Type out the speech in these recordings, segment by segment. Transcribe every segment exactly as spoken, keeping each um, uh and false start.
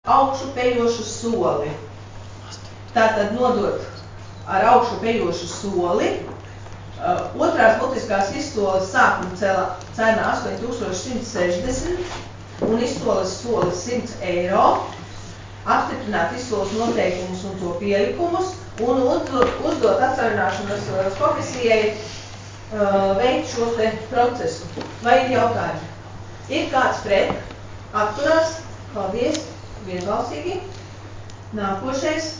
augšupejošu soli. Tātad nodot ar augšupejošu soli. Uh, otrās mutiskās izsoles sākuma cena astoņi tūkstoši simts sešdesmit un izsoles solis simts eiro. Apstiprināt izsoles noteikumus un to pielikumus un uzdot, uzdot atsaļināšanas komisijai uh, veikt šo te procesu. Vai ir jautājumi? Ir kāds pret? Atturās? Paldies! Vienbalsīgi. Nākošais.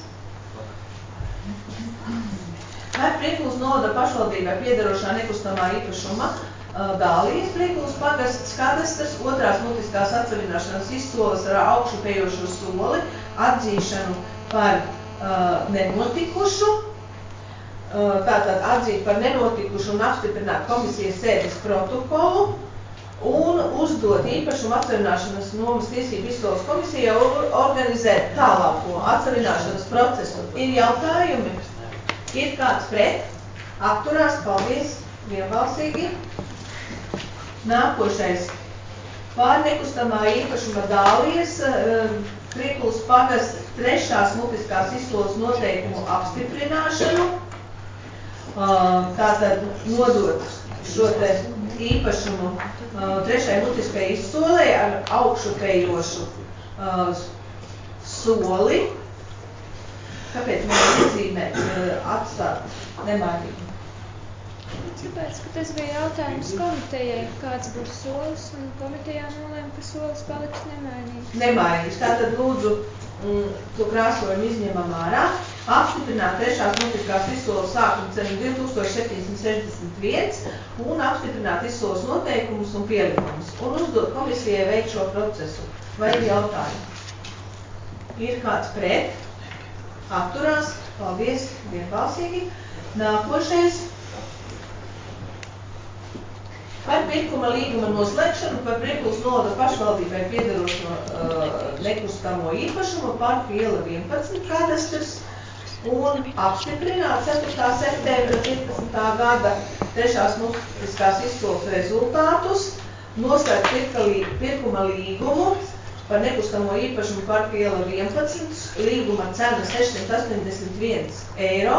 Vai Priekulas novada pašvaldībai piederošā nekustamā īpašuma Dālijas Priekulas pagasts kadastrs otrās mutiskās atseviļināšanas izsoles ar augšupejošo soli atzīšanu par uh, nenotikušu, uh, tātad atzīt par nenotikušu un apstiprināt komisijas sēdes protokolu un uzdot īpašumu atseviļināšanas nomas tiesību izsoles komisijai organizēt tālāko atseviļināšanas procesu. Ir jautājumi? Ir kāds pret? Atturās, paldies, vienbalsīgi. Nākošais. Pār nekustamā īpašuma Dālijas Priekulas pagasts trešās mutiskās izsoles noteikumu apstiprināšanu. Tātad nodot šo te īpašumu trešai mutiskai izsolei ar augšupejošu soli. Kāpēc man iezīmēt, atstāt nemainīgi? Tāpēc, ka tas bija jautājums komitejai, kāds būs solis, un komitejā nolēma, ka solis paliks nemainīgs. Nemainīgs. Tātad lūdzu mm, to krāsojumu izņemam ārā. Apstiprināt trešās mutiskās izsoles sākuma cenu divi tūkstoši septiņsimt sešdesmit viens un apstiprināt izsoles noteikumus un pielikumus. Un uzdot komisijai veikt šo procesu. Vai ir jautājumi? Ir kāds pret? Atturās, paldies, vienbalsīgi. Nākošais. Par pirkuma līguma noslēgšanu par Priekulas novada pašvaldībai piederošo uh, nekustamo īpašumu Parku iela vienpadsmit kadastrs un apstiprināt ceturtā septembra piecpadsmitā gada trešās mutiskās izsoles rezultātus, noslēgt pirkuma līgumu par nekustamo īpašumu Parku iela vienpadsmit, līguma cena sešsimt astoņdesmit viens eiro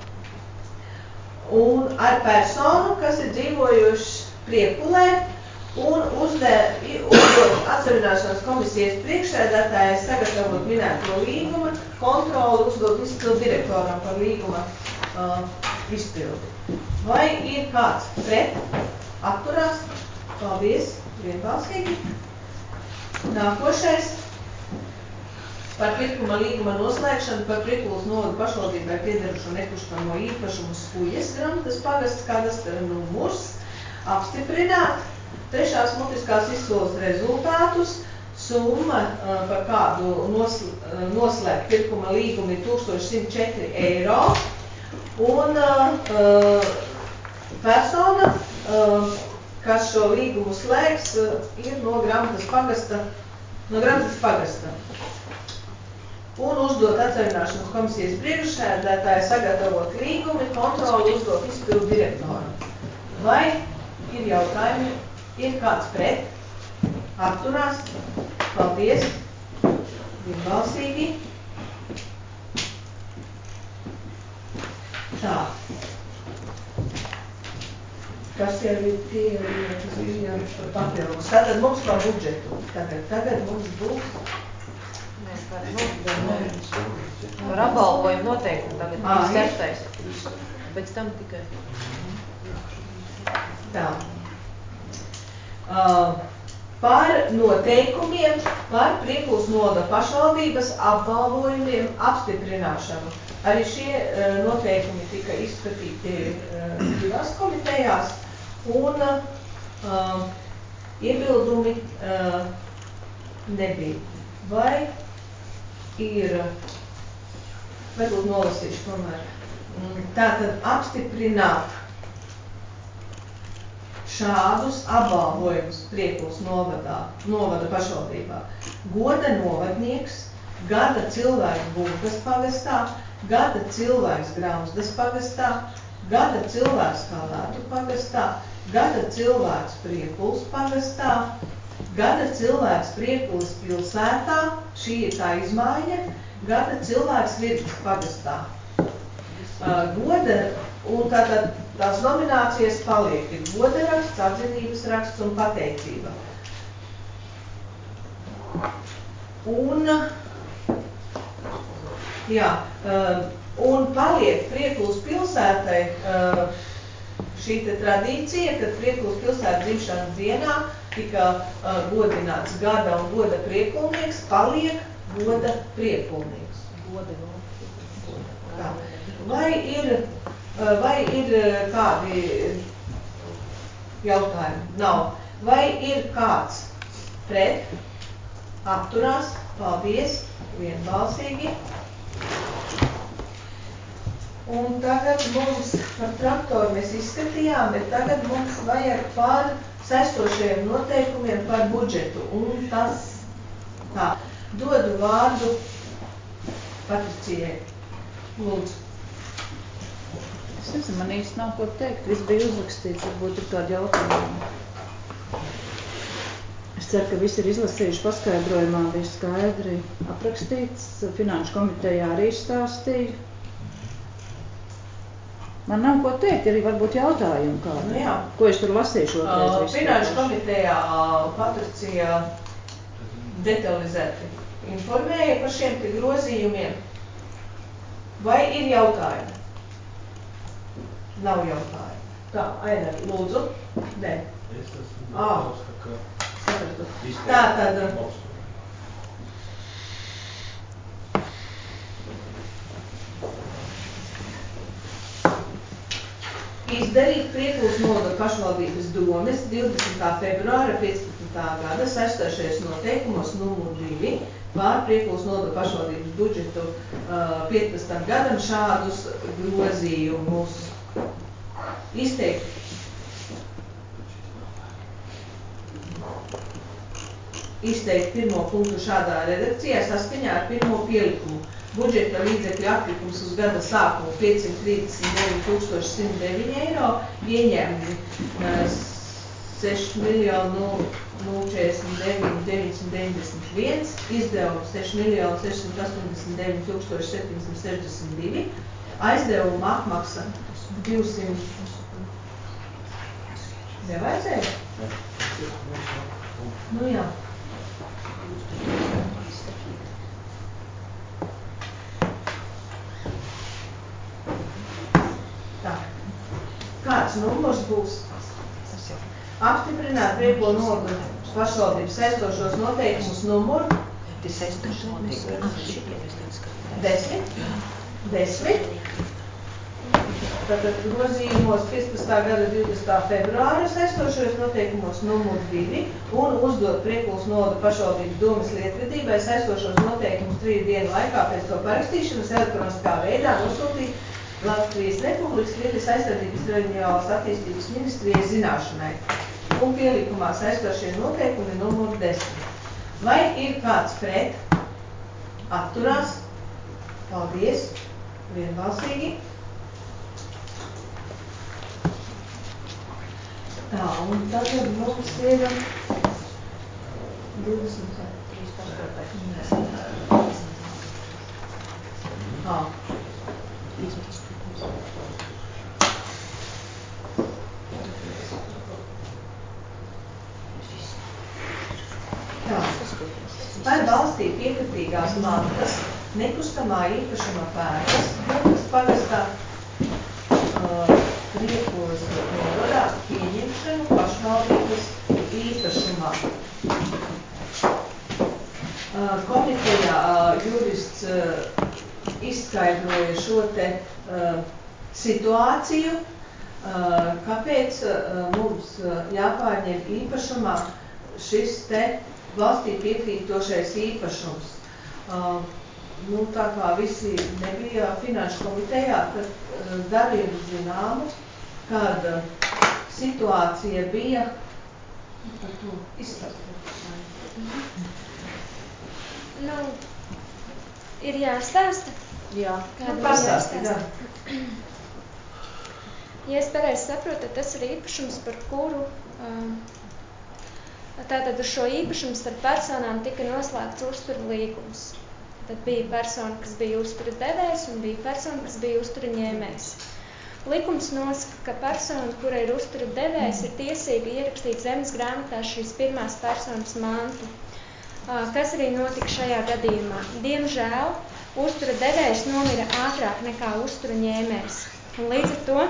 un ar personu, kas ir dzīvojuši Priekulē un uzdot atseviļināšanas komisijas priekšsēdētājai sagatavot minēto līguma, kontroli uzdot izpildu direktoram par līguma uh, izpildi. Vai ir kāds pret? Atturās? Paldies, vienbalsīgi. Nākošais. Par pirkuma līguma noslēgšanu par Priekulas novada pašvaldībai piederošo nekustamo īpašumu Skujas gramatas pagasts kadastra numurs. Apstiprināt trešās mutiskās izsoles rezultātus, summa uh, par kādu nosl uh, noslēgt pirkuma līgumi tūkstoš simt četri eiro un uh, persona, uh, kas šo līgumu slēgs, uh, ir no gramatas pagasta, no gramatas pagasta. Un uzdot atseviļināšanas komisijas priekšsēdētāji sagatavot līgumi, kontroli uzdot izpildu direktoram. Vai ir jautājumi? Ir kāds pret? Atturās? Paldies! Vienbalsīgi. Tā. Kas jau ir tie ir papildus? Tātad mums par budžetu. Tagad, tagad mums būs... Mēs varam par apbalvojumu noteikumu tagad būs sestais. Pēc tam tikai... Tā. Uh, par noteikumiem, par Priekulas novada pašvaldības apbalvojumiem apstiprināšanu. Arī šie uh, noteikumi tika izskatīti uh, divās komitejās un uh, iebildumi uh, nebija. Vai ir, varbūt nolasīšu tomēr, tātad apstiprināt šādus apbalvojumus Priekulas novadā, novada pašvaldībā. Goda novadnieks, gada cilvēks Bunkas pagastā, gada cilvēks Grauzdas pagastā, gada cilvēks Kalētu pagastā, gada cilvēks Priekulas pagastā, Gada cilvēks Priekulas pilsētā, šī ir tā izmaiņa, gada cilvēks Virgas pagastā. Uh, goda, un tātad tās nominācijas paliek, ir godaraksts, atzinības raksts un pateicība. Un, jā, uh, un paliek Priekulas pilsētai uh, šī te tradīcija, kad Priekulas pilsētas dzimšanas dienā tika uh, godināts gada un goda priekulnieks, paliek goda priekulnieks. Goda, tā. Vai ir, uh, vai ir uh, kādi jautājumi? Nav. Vai ir kāds pret, atturās, paldies, vienbalsīgi? Un tagad mums par traktoru mēs izskatījām, bet tagad mums vajag par sestošajiem noteikumiem par budžetu. Un tas tā. Dodu vārdu Patricijai. Lūdzu. Es nezinu, man īsti nav ko teikt. Viss bija uzrakstīts, varbūt ir kādi jautājumi. Es ceru, ka visi ir izlasījuši paskaidrojumā, bija skaidri aprakstīts. Finanšu komitejā arī stāstīja. Man nav ko teikt, arī varbūt jautājumi kādi. Nu jā. Ko es tur lasīšu otrais? Uh, Finanšu komitejā Patricija detalizēti informēja par šiem te grozījumiem. Vai ir jautājumi? Nav jautājumi. Tā, Aina, lūdzu. Nē. Es esmu ah. sapratu. Tā tad. Izdarīt Priekulas novada pašvaldības domes divdesmitā februāra piecpadsmitā gada sestošajos noteikumos numur divi pār Priekulas novada pašvaldības budžetu uh, piecpadsmitam gadam šādus grozījumus. Izteikt. Izteikt pirmo punktu šādā redakcijā saskaņā ar pirmo pielikumu. Budžeta līdzekļu aplikums uz gada sākumu piecsimt trīsdesmit deviņi tūkstoši simt deviņi eiro, ieņēmumi seši miljoni nulle četrdesmit deviņi deviņsimt deviņdesmit viens, izdevumi seši miljoni sešsimt astoņdesmit deviņi tūkstoši septiņsimt sešdesmit divi, aizdevuma apmaksa divsimt. Nevajadzēja? Nu jā. Tā. Kāds numurs būs? Apstiprināt Priekula novada pašvaldības saistošos noteikumus numuru? Desmit? Desmit? Tātad grozījumos piecpadsmitā gada divdesmitā februāra saistošos noteikumos numuru divi un uzdot Priekulas novada pašvaldības domes lietvedībai saistošos noteikumus trīs dienu laikā pēc to parakstīšanas elektroniskā veidā nosūtīt Latvijas Republikas Vides aizsardzības reģionālās attīstības ministrijai zināšanai. Un pielikumā saistošie noteikumi numuru desmit. Vai ir kāds pret? Atturās? Paldies! Vienbalsīgi! Tā, un tagad mums ir divdesmit trīs pastotais. Ā. Tā. Par valstī piekritīgās mantas, nekustamā īpašuma pērkas, Virgas pagastā, uh, Priekulas novadā pieņemšanu pašvaldības īpašumā. Uh, komitejā uh, jurists uh, izskaidroja šo te uh, situāciju, uh, kāpēc uh, mums uh, jāpārņem īpašumā šis te valstī piekrītošais īpašums. Uh, nu, tā kā visi nebija finanšu komitejā, tad uh, darīju zināmu, kad uh, situācija bija par to izstāstīt. Nu, ir jāstāsta? Jā, Kāda nu, pastāstīt, jā. Ja es pareizi saprotu, tad tas ir īpašums, par kuru um, Tātad uz šo īpašumu starp personām tika noslēgts uzturu līgums. Tad bija persona, kas bija uztura devējs, un bija persona, kas bija uztura ņēmējs. Likums nosaka, ka persona, kura ir uztura devējs, ir tiesīga ierakstīt zemes grāmatā šīs pirmās personas mantu. Kas arī notika šajā gadījumā? Diemžēl uztura devējs nomira ātrāk nekā uztura ņēmējs. Un līdz ar to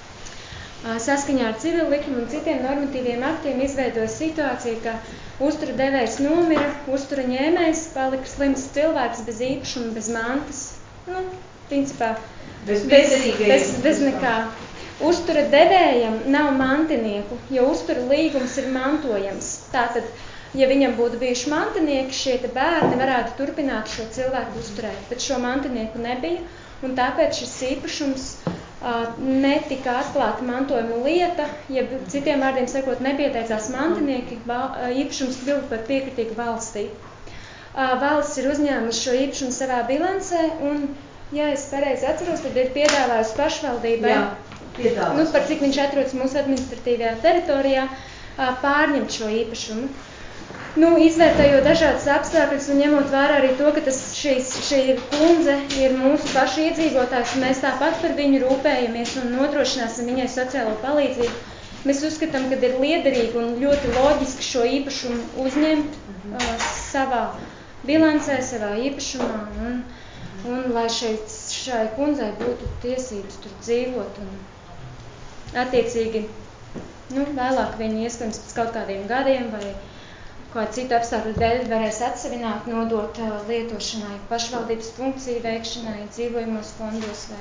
saskaņā ar civilu likumu un citiem normatīviem aktiem izveidoja situāciju, ka uztura devējs nomira, uztura ņēmējs palika slims cilvēks bez īpašuma, bez mantas. Nu, principā, bez, bez, bez, bez nekā. Uztura devējam nav mantinieku, jo uztura līgums ir mantojams. Tātad, ja viņam būtu bijuši mantinieki, šie te bērni varētu turpināt šo cilvēku uzturēt, bet šo mantinieku nebija, un tāpēc šis īpašums uh, netika atklāta mantojuma lieta, ja citiem vārdiem sakot, nepieteicās mantinieki, val, uh, īpašums kļuva par piekritīgu valstī. Uh, valsts ir uzņēmusi šo īpašumu savā bilancē, un, ja es pareizi atceros, tad ir piedāvājusi pašvaldībai, Jā, piedāvās. nu, par cik viņš atrodas mūsu administratīvajā teritorijā, uh, pārņemt šo īpašumu. Nu, izvērtējot dažādas apstākļus un ņemot vērā arī to, ka tas, šīs, šī kundze ir mūsu pašu iedzīvotājs, un mēs tāpat par viņu rūpējamies un nodrošināsim viņai sociālo palīdzību, mēs uzskatām, ka ir liederīgi un ļoti loģiski šo īpašumu uzņemt uh, savā bilancē, savā īpašumā, un, un lai šeit, šai kundzei būtu tiesības tur dzīvot. Un attiecīgi, nu, vēlāk viņi iespējams pēc kaut kādiem gadiem vai kādu citu apstākļu dēļ varēs atsevināt, nodot uh, lietošanai, pašvaldības funkciju veikšanai, dzīvojumos fondos vai...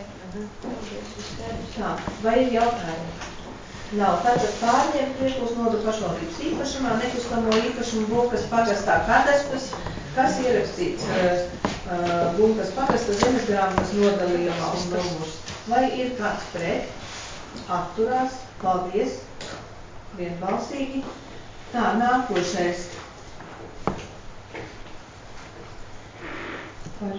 Tā, vai ir jautājumi? Nav. Tātad pārņemt priekšlūs nodu pašvaldības īpašumā, nekustamo īpašumu Bunkas pagastā kadastras, kas ierakstīts uh, uh, Bunkas pagasta zemes grāmatas nodalījumā un numurs. Vai ir kāds pret? Atturās. Paldies. Vienbalsīgi. Tā, nākošais. Par,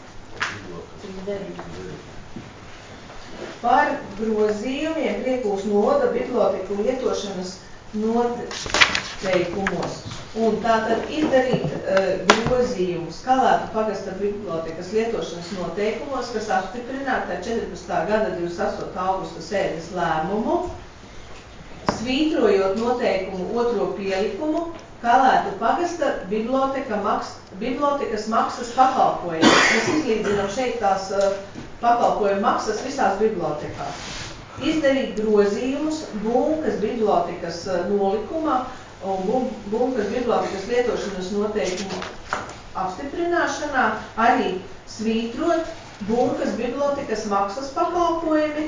par grozījumiem Priekūs novada biblioteku lietošanas noteikumos. Un tātad izdarīt uh, grozījumus Kalētu pagasta bibliotekas lietošanas noteikumos, kas apstiprināta četrpadsmitā gada divdesmit astotā augusta sēdes lēmumu, svītrojot noteikumu otro pielikumu, Kalētu pagasta biblioteka maks, bibliotekas maksas pakalpojumu. Mēs izlīdzinām šeit tās uh, pakalpojumu maksas visās bibliotekās. Izdarīt grozījumus Bunkas bibliotekas uh, nolikumā un Bunkas bibliotekas lietošanas noteikumu apstiprināšanā, arī svītrot Bunkas bibliotekas maksas pakalpojumi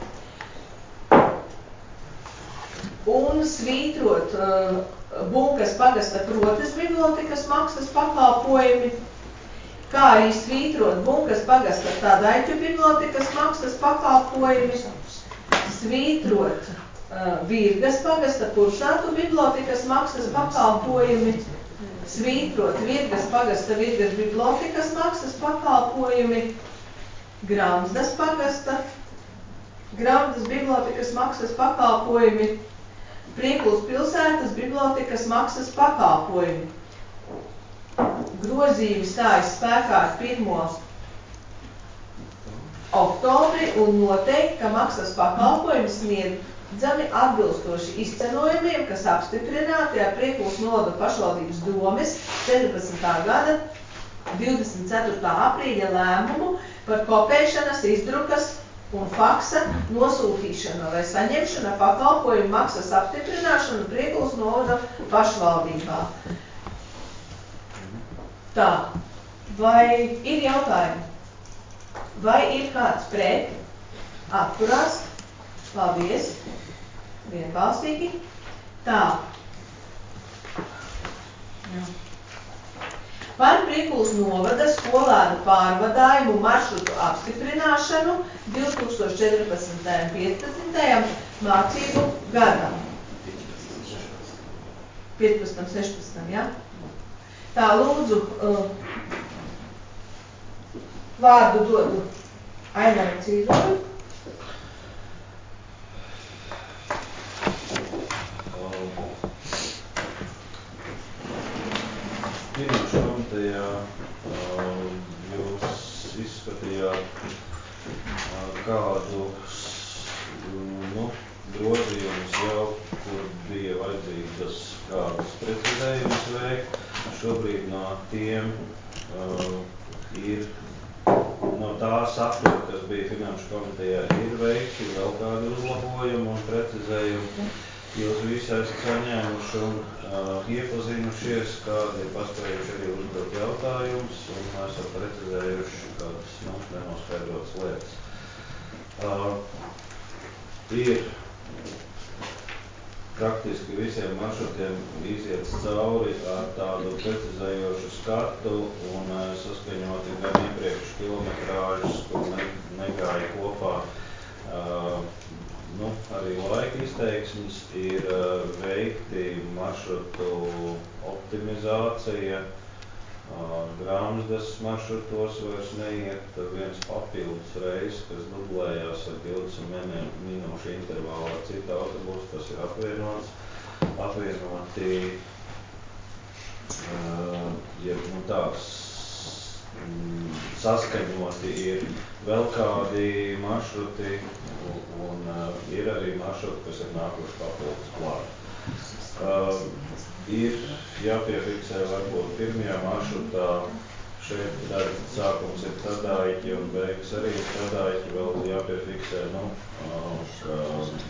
un svītrot uh, Bunkas pagasta Protes bibliotekas maksas pakalpojumi, kā arī svītrot Bunkas pagasta Tadaiķu bibliotekas maksas pakalpojumi, svītrot uh, Virgas pagasta Pursātu bibliotekas maksas pakalpojumi, svītrot Virgas pagasta Virgas bibliotekas maksas pakalpojumi, Gramsdas pagasta Gramsdas bibliotekas maksas pakalpojumi, Priekuls pilsētas bibliotekas maksas pakalpojumi. Grozījumi stājas spēkā ar pirmo oktobri un noteikti, ka maksas pakalpojumi sniedzami atbilstoši izcenojumiem, kas apstiprināti ar Priekuls novada pašvaldības domes četrpadsmitā gada divdesmit ceturtā aprīļa lēmumu par kopēšanas, izdrukas un faksa nosūtīšana vai saņemšana pakalpojumu maksas apstiprināšanu Priekuls novada pašvaldībā. Tā, vai ir jautājumi? Vai ir kāds pret? Atturās? Paldies. Vienbalsīgi. Tā. Jā. Par Priekuls novada skolēnu pārvadājumu maršrutu apstiprināšanu divi tūkstoši četrpadsmitajam piecpadsmitajam mācību gadam. piecpadsmitajam sešpadsmitajam, jā? Tā, lūdzu, uh, vārdu dodu Ainaram Cīzolim. kādu nu, grozījumus jau, kur bija vajadzīgas kādas precizējumus veikt. Šobrīd no tiem uh, ir, no tā satura, kas bija Finanšu komitejā, ir veikti vēl kādi uzlabojumi un precizējumi. Jūs visi esat saņēmuši un uh, iepazinušies, kādi ir paspējuši arī uzdot jautājumus un esat precizējuši kādas nu, nenoskaidrotas lietas. Uh, ir praktiski visiem maršrutiem iziet cauri ar tādu precizējošu skatu un uh, saskaņoti gan iepriekš kilometrāžas, kur ne, negāja kopā. Uh, Nu, arī laika izteiksmes ir uh, veikti maršrutu optimizācija. Uh, Grāmsdas maršrutos vairs neiet viens papildus reizes, kas dublējās ar divdesmit minūšu intervālu ar citu autobusu, tas ir apvienots. Apvienoti, uh, ja nu tāds mm, saskaņoti ir vēl kādi maršruti, un uh, ir arī maršruti, kas ir nākuši papildus klāt. Uh, ir jāpiefiksē varbūt pirmajā maršrutā, šeit redzat, sākums ir Tadaiķi un beigas arī ir Tadaiķi, vēl jāpiefiksē, nu, uh, ka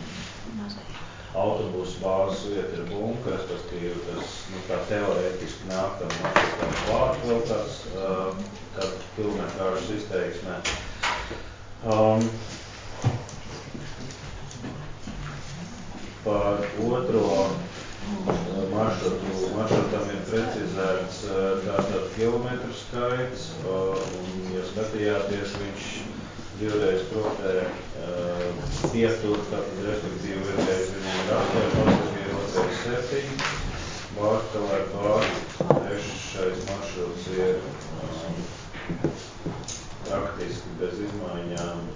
autobusu bāzes vieta ir bunka, respektīvi tas, nu, tā teorētiski nāk tam maršrutam klāt vēl tāds, uh, kāda kilometrāžas izteiksmē. Um, Par otro maršrutu, maršrutam ir precizēts tātad kilometru skaits, un, ja skatījāties, viņš divreiz protē pietur, tātad respektīvi vienreiz viņam ir astoņi pasažieri, otrais septiņi, Bārkalē pār, trešais maršruts ir um, praktiski bez izmaiņām.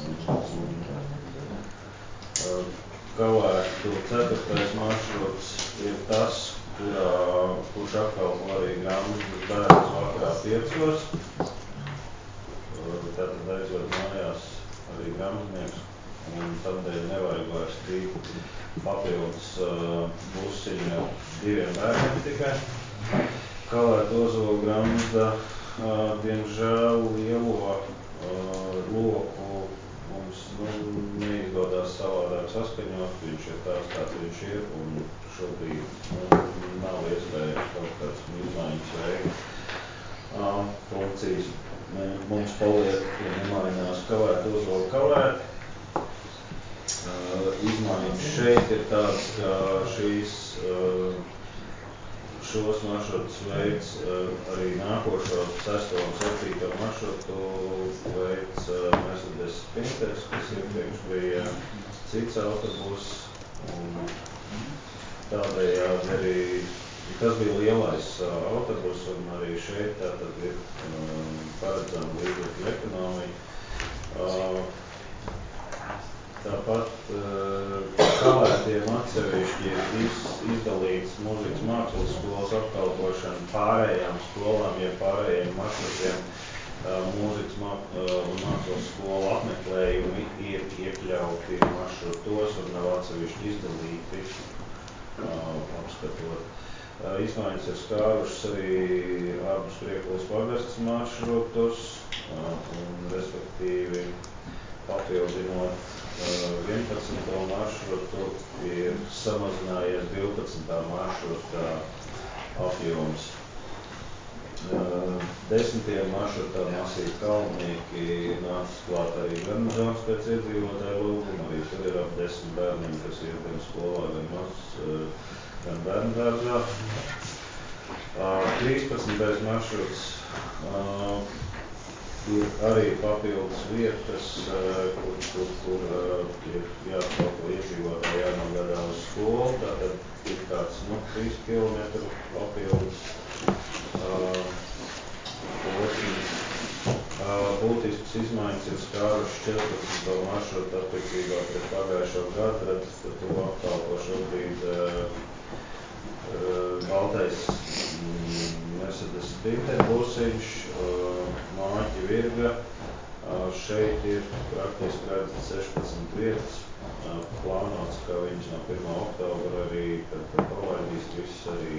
Um, Kalētu ceturtais maršruts ir tas, kurā, kurš apkalpo arī Grāmsdas bērnus vakarā piecos. Tātad aizved mājās arī grāmatnieks, un tādēļ nevajag vairs trīt papildus uh, busiņu ar diviem bērniem tikai. Kalētu Ozola Grāmsda, uh, diemžēl lielo uh, loku mums nu, neizdodas savādāk saskaņot, viņš ir tāds, kāds viņš ir, un šobrīd nu, nav iespējams kaut kāds izmaiņas veikt. Uh, funkcijas mums paliek, ja nemainās Kalēt Ozola Kalēt. Uh, izmaiņas šeit ir tāds, ka šīs, uh, šos maršrutus veids uh, arī nākošo sesto un septīto maršrutu veids uh, Mercedes Spinters, kas iepriekš bija cits autobus, un tādējādi arī, tas bija lielais uh, autobus, un arī šeit tātad ir um, paredzama līdzekļu ekonomija. Uh, Tāpat uh, Kalētiem atsevišķi ir iz, izdalīts mūzikas mākslas skolas apkalpošana pārējām skolām, ja pārējiem maršrutiem uh, mūzikas mā, uh, mākslas skolu apmeklējumi ir iekļauti maršrutos un nav atsevišķi izdalīti uh, apskatot. Uh, izmaiņas ir skārušas arī abus Priekulas pagasts maršrutus uh, un respektīvi papildinot vienpadsmito maršrutu ir samazinājies divpadsmitā maršruta apjoms. Desmitajam maršrutam Masīvi Kalnieki nācis klāt arī garnizonas pēc iedzīvotāju lūguma, arī tur ir ap desmit bērniem, kas ir gan skolā, gan maz, gan bērndārzā. trīspadsmitais maršruts ir arī papildus vietas, kur, kur, kur ir jāapkalpo iedzīvotāji jānogādā uz skolu, tātad ir tāds, nu, trīs kilometru papildus uh, posms. Uh, būtisks izmaiņas ir skārušas četrpadsmito maršrutu attiecībā pret pagājušo gadu, redzat, ka to apkalpo šobrīd uh, uh, baltais mm, Mercedes Sprinter busiņš, uh, Māķi Virga. Uh, šeit ir praktiski redzat sešpadsmit vietas. Plānots, ka viņš no pirmā oktobra arī, kad, kad palaidīs, viss arī,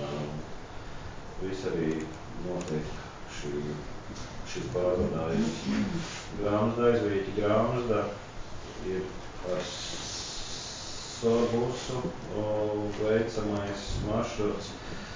viss arī notiek šī, šīs pārvadājums. Grāmazda aizvīķi Grāmazda ir ar sorbusu veicamais maršruts.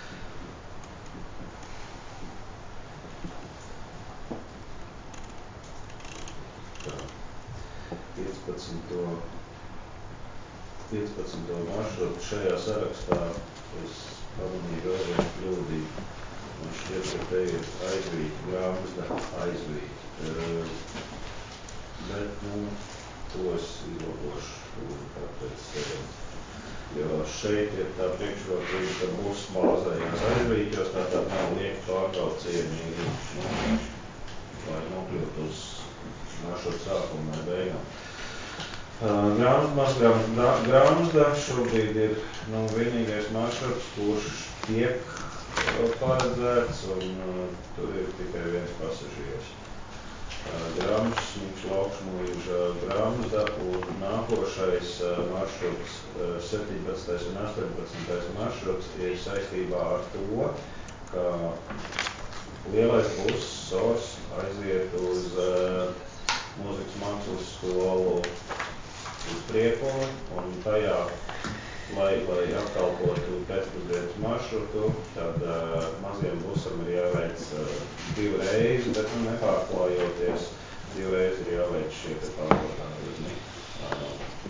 piecpadsmito maršrutu šajā sarakstā es pamanīju vēl vienu kļūdību. Man šķiet, ka te ir aizvīķi, Grāmazda aizvīķi. Uh, bet, nu, to es izlabošu, tāpēc seviet. Jo šeit ir tā priekšrocība, ka būs bāzējās aizvīķos, tātad nav lieki pārbraucieni, nu, lai nokļūt uz maršrutu sākumu vai beigām. Uh, Grāmazda, Grāmazda šobrīd ir nu, vienīgais maršruts, kurš tiek paredzēts, un uh, tur ir tikai viens pasažieris. Uh, Grāmazs, Smiņš, Laukšmūža, Grāmazda, un nākošais uh, maršruts, uh, septiņpadsmitais un astoņpadsmitais maršruts ir saistībā ar to, ka lielais buss Sors aiziet uz uh, mūzikas mākslas skolu uz Priekuli, un tajā, lai, lai apkalpotu pēcpusdienas maršrutu, tad uh, maziem busam ir jāveic uh, divreiz, bet nu nepārklājoties, divreiz ir jāveic šie te pārvadājumi, uh,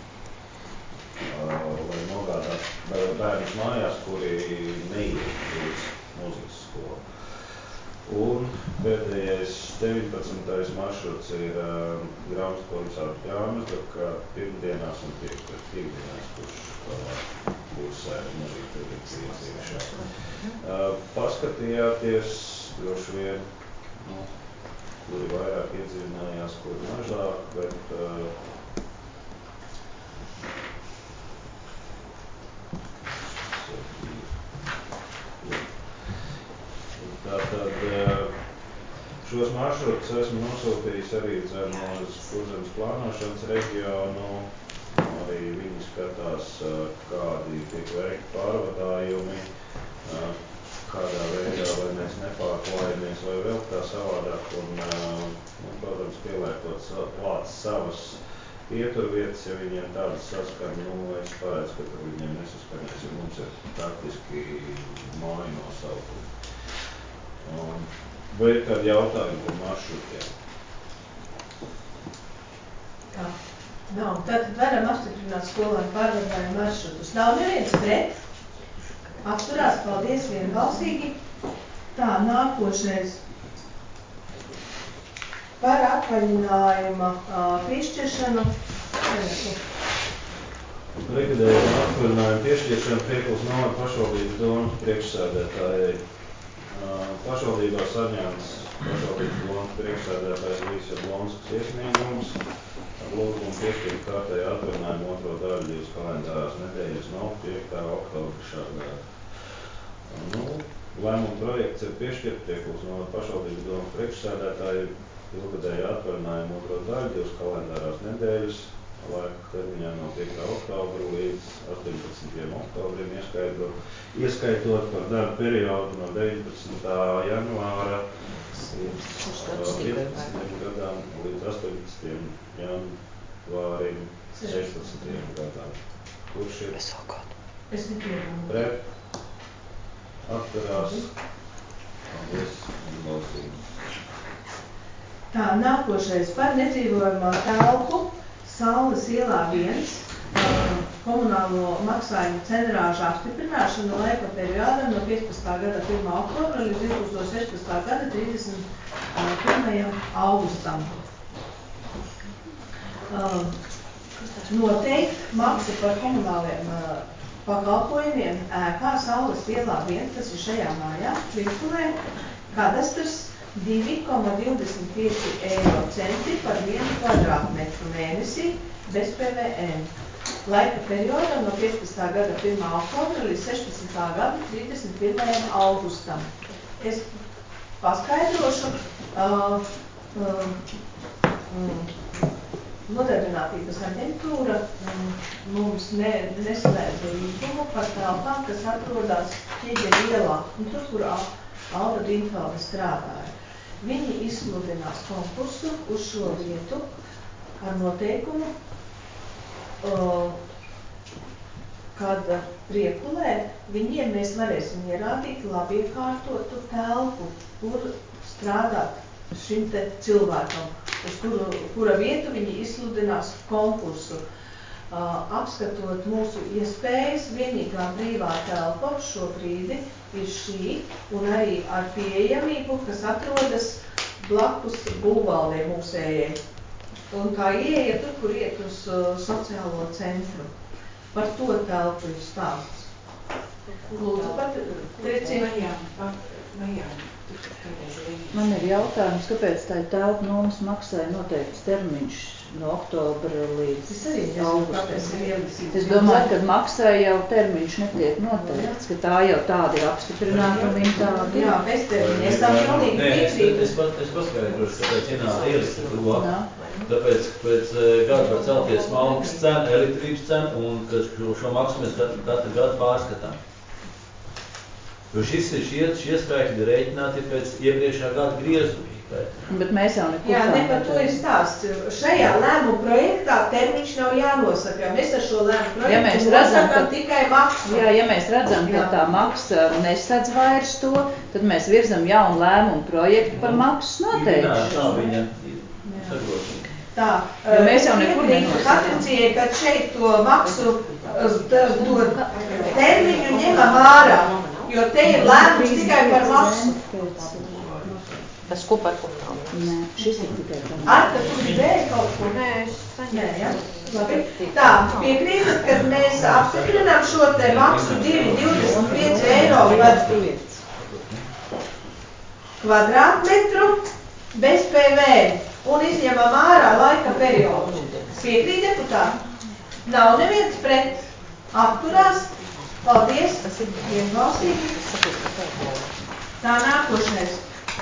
uh, lai nogādātu bērnus mājās, kuri neiet uz mūzikas skolu. Un pēdējais deviņpadsmitais maršruts ir uh, Grāmazda komisārs Grāmazda, ka pirmdienās un piekdienās, kurš uh, būsē un arī tur ir iekšā. Uh, paskatījāties, droši vien, nu, kuri vairāk iedzīvinājās, kuri mazāk, bet uh, Tātad šos maršrutus esmu nosūtījis arī dzen uz Kurzemes plānošanas reģionu. Arī viņi skatās, kādi tiek veikti pārvadājumi, kādā veidā, vai mēs nepārklājamies, vai vēl tā savādāk. Un, un protams, pieliekot klāt savas pieturvietas, ja viņiem tādas saskar, nu, es paredzu, ka tur viņiem nesaskarnēs, jo mums ir praktiski māju nosaukumi. Um, vai ir kādi jautājumi par maršrutiem? Tā, nav. Tātad varam apstiprināt skolēnu pārvadājumu maršrutus. Nav neviens pret. Apturās, paldies, vienbalsīgi. Tā, nākošais. Par atvaļinājuma uh, piešķiršanu. Likvidējuma atvaļinājuma piešķiršanu Priekulas novada pašvaldības domas priekšsēdētājai. Pašvaldībā saņēmis pašvaldības domas priekšsēdētājs Līgas Jablonskas iesniegums ar lūgumu piešķirt kārtēju atvaļinājumu otro daļu divas kalendārās nedēļas no piektā oktobra šā gada. Nu, lēmuma projekts ir piešķirt Priekulas novada pašvaldības domas priekšsēdētāju ilgadēju atvaļinājumu otro daļu divas kalendārās nedēļas laika termiņā no piektā oktobra līdz astoņpadsmitajam oktobrim, ieskaitot, ieskaitot par darbu periodu no deviņpadsmitā janvāra līdz piecpadsmitajam gadam, līdz astoņpadsmitajam janvārim sešpadsmitajam gadam. Kurš ir? Es nepieņemu. Pret? Atturās? Paldies, balsījums. Tā, nākošais par nedzīvojamo telpu Saules ielā viens komunālo maksājumu cenrāžu apstiprināšanu laika periodam no piecpadsmitā gada pirmā oktobra līdz divi tūkstoši sešpadsmitā gada trīsdesmit pirmajam augustam. Noteikt maksu par komunāliem pakalpojumiem ēkā Saules ielā viens, tas ir šajā mājā, Virtuvē, kadastrs divi koma divdesmit pieci eiro centi par vienu kvadrātmetru mēnesī bez P V N. Laika periodam no piecpadsmitā gada pirmā oktobra līdz sešpadsmitā gada trīsdesmit pirmajam augustam. Es paskaidrošu, uh, uh, mm, Nodarbinātības aģentūra mm, mums ne, neslēdza līgumu par telpām, kas atrodas Ķieģeļa ielā, un tur, kur Alda Dīnfelde strādāja. Viņi izsludinās konkursu uz šo vietu ar noteikumu, uh, kad Priekulē viņiem mēs varēsim ierādīt labi iekārtotu telpu, kur strādāt šim te cilvēkam, uz kuru, kura vietu viņi izsludinās konkursu. Uh, apskatot mūsu iespējas, vienīgā brīvā telpa šo brīdi ir šī, un arī ar pieejamību, kas atrodas blakus būvvaldē mūsējai. Un kā ieeja tur, kur iet uz uh, sociālo centru. Par to telpu ir stāsts. Lūdzu, pat trieciet. Man ir jautājums, kāpēc tā telpa nomas maksāja noteikts termiņš no oktobra līdz augustam. Es domāju, ka maksāja jau termiņš netiek noteikts, ka tā jau tāda ir apstiprināta un viņa tāda. Jā, bez termiņa. Es tam pilnīgi piekrītu. Es, es paskaidrošu, kāpēc Ināra ielika to. Tāpēc, ka pēc gada var celties malkas cena, elektrības cena, un ka šo maksu mēs katru gadu pārskatām. Jo šis ir šie, šie skaitļi rēķināti pēc iepriekšā gada griezuma. Bet mēs jau nekur Jā, ne par to ir stāsts. Šajā lēmu projektā termiņš nav jānosaka. Mēs ar šo lēmu projektu ja mēs redzam, ka, tikai maksu. Jā, ja mēs redzam, ka tā maksa nesadz vairs to, tad mēs virzam jaunu lēmumu projektu par maksas noteikšanu. Tā viņa sagrozījuma. Tā, jo mēs jau nekur nenosakām. Patricijai, kad šeit to maksu, to termiņu ņemam ārā, jo te ir lēmums tikai par maksu. Tas ko par ko nav? Nē, šis ir tikai par maksu. Arta, tu gribēji kaut ko? Nē, es saņēmu. Nē, ja? Labi. Tā, piekrītat, kad mēs apstiprinām šo te maksu divi divdesmit pieci eiro par kvadrātmetru bez P V un izņemam ārā laika periodu. Piekrīt deputāti? Nav neviens pret. Atturās. Paldies. Vienbalsīgi. Tā nākošais.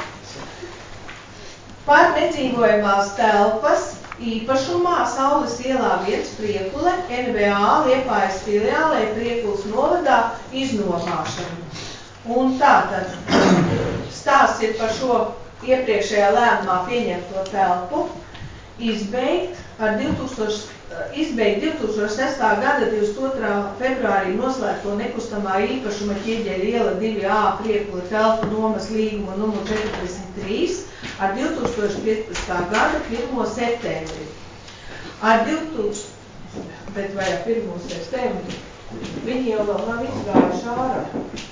Par nedzīvojamās telpas īpašumā Saules ielā viens Priekule N V A Liepājas filiālē Priekules novadā iznomāšanu. Un tātad stāsts ir par šo iepriekšējā lēmumā pieņemto telpu izbeigt ar divtūkstoši, izbeigt divi tūkstoši sestā gada divdesmit otrā februārī noslēgto nekustamā īpašuma Ķieģeļa iela divi A Priekule telpu nomas līguma numur četrdesmit trīs ar divi tūkstoši piecpadsmitā gada pirmo septembri. Ar divtūkstoši, bet vai ar pirmo septembri, viņi jau vēl nav izgājuši ārā.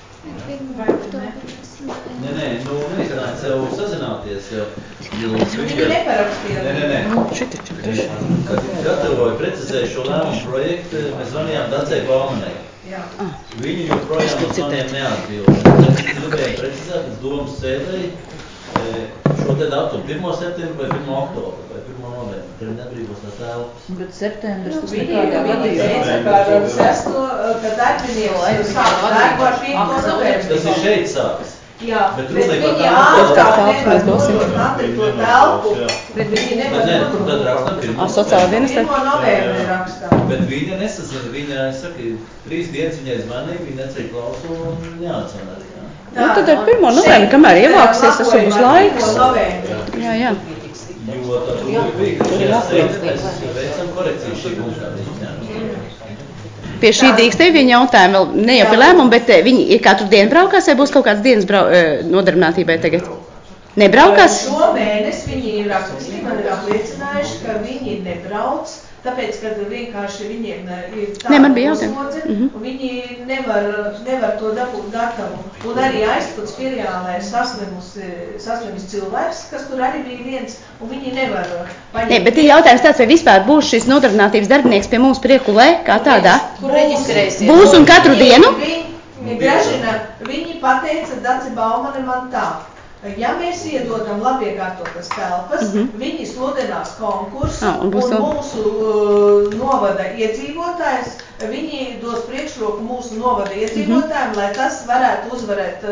Nē, nē, nu neizrādāt sev sazināties, jo... Viņi neparakstīja. Nē, nē, nē. Kad gatavoju, precizēju šo lēmumu projektu, mēs zvanījām Dacei Baumanai. Jā. Viņi joprojām uz zvaniem neatbilda. Tad gribēju precizēt, pēc domas sēdēji šo te datumu pirmo septembri vai pirmo oktobri vai pirmo novembri. Tev nebrīvos tā telpas. Bet septembris tas Viņi nekādā viņi gadījumā. teica par sesto, ka darbinieks sāk darbu ar pirmo novembri. Tas ir šeit sāks. Jā, bet bet viņi viņi ārkārt nevar nodot atrito telpu. Bet viņi nevar nodot. Tad rakstam pirmo. Sociāla dienesta. Pirmo novembri rakstam. Bet viņa nesazina, viņa, es saku, trīs dienas viņai zvanīja, viņa neceļ klausu un neatsvan arī. Nu, tad ar pirmo novembri, kamēr ievāksies, tas būs laiks. Jā, jā. Jo tad bija, ka šajā mēs veicam korekciju šī punktā. Pie šī dīkstē viņa jautājuma vēl ne jau pie lēmuma, bet viņi ir katru dienu braukās vai būs kaut kāds dienas brau, nodarbinātībai tagad? Nebraukās? Šo mēnesi viņi ir rakstiski, man ir apliecinājuši, ka viņi nebrauc, tāpēc, kad vienkārši viņiem ir tāda uzlodze, mm-hmm. un viņi nevar, nevar to dabūt gatavu. Un arī aizputs filiālē saslimus, saslimus cilvēks, kas tur arī bija viens, un viņi nevar paņemt. Ne, bet ir jautājums tāds, vai vispār būs šis nodarbinātības darbinieks pie mums Priekulē, kā tādā? Kur reģistrēsies? Būs un katru dienu? Viņi, Gražina, viņi pateica, Dace Baumane man tā. Ja mēs iedodam labiekārtotas telpas, mm-hmm. viņi sludinās konkursu ah, un, un mūsu uh, novada iedzīvotājs, viņi dos priekšroku mūsu novada iedzīvotājiem, mm-hmm. lai tas varētu uzvarēt uh,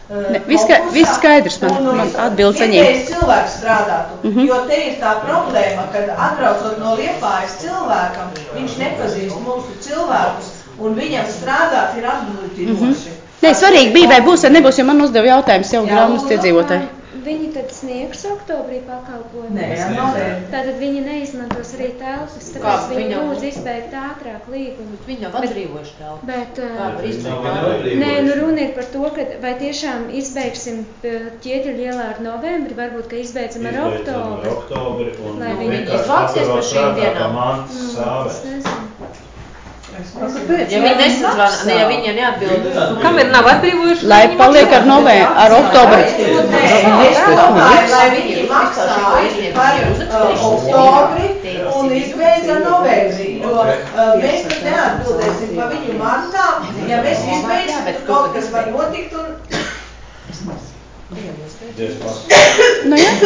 Ne, viss, ka, viss skaidrs, man, man atbild saņēma. Un vietējais cilvēks strādātu, mm -hmm. jo te ir tā problēma, kad atbraucot no Liepājas cilvēkam, viņš nepazīst mūsu cilvēkus, un viņam strādāt ir atbildinoši. Mm -hmm. Nē, svarīgi bija, vai būs vai nebūs, jo man uzdeva jautājums jau grāmatas iedzīvotāji. Viņi tad sniegs oktobrī pakalpojumu? Nē, jā, novembrī. Tātad viņi neizmantos arī telpas, tāpēc Kā, viņi lūdz izbeigt ātrāk līgumu. Viņi jau atbrīvojuši telpu. Bet, Kā var izbeigt ātrāk? Nē, nu runa ir par to, ka vai tiešām izbeigsim Ķieģeļu ielā ar novembri, varbūt, ka izbeidzam ar oktobri. Ar oktobri un lai viņi izvāksies par šīm dienām. Nu, es nezinu. Ja viņi nesazvana, ja viņi neatbild, nu, kamēr nav atbrīvojuši, lai paliek ar novē, ar oktobri. Es domāju, lai viņi maksā par uh, oktobri un izbeidza novembri, jo uh, mēs tad neatbildēsim pa viņu maksām, ja mēs izbeidsim, tad kaut kas var notikt un... Nu jā.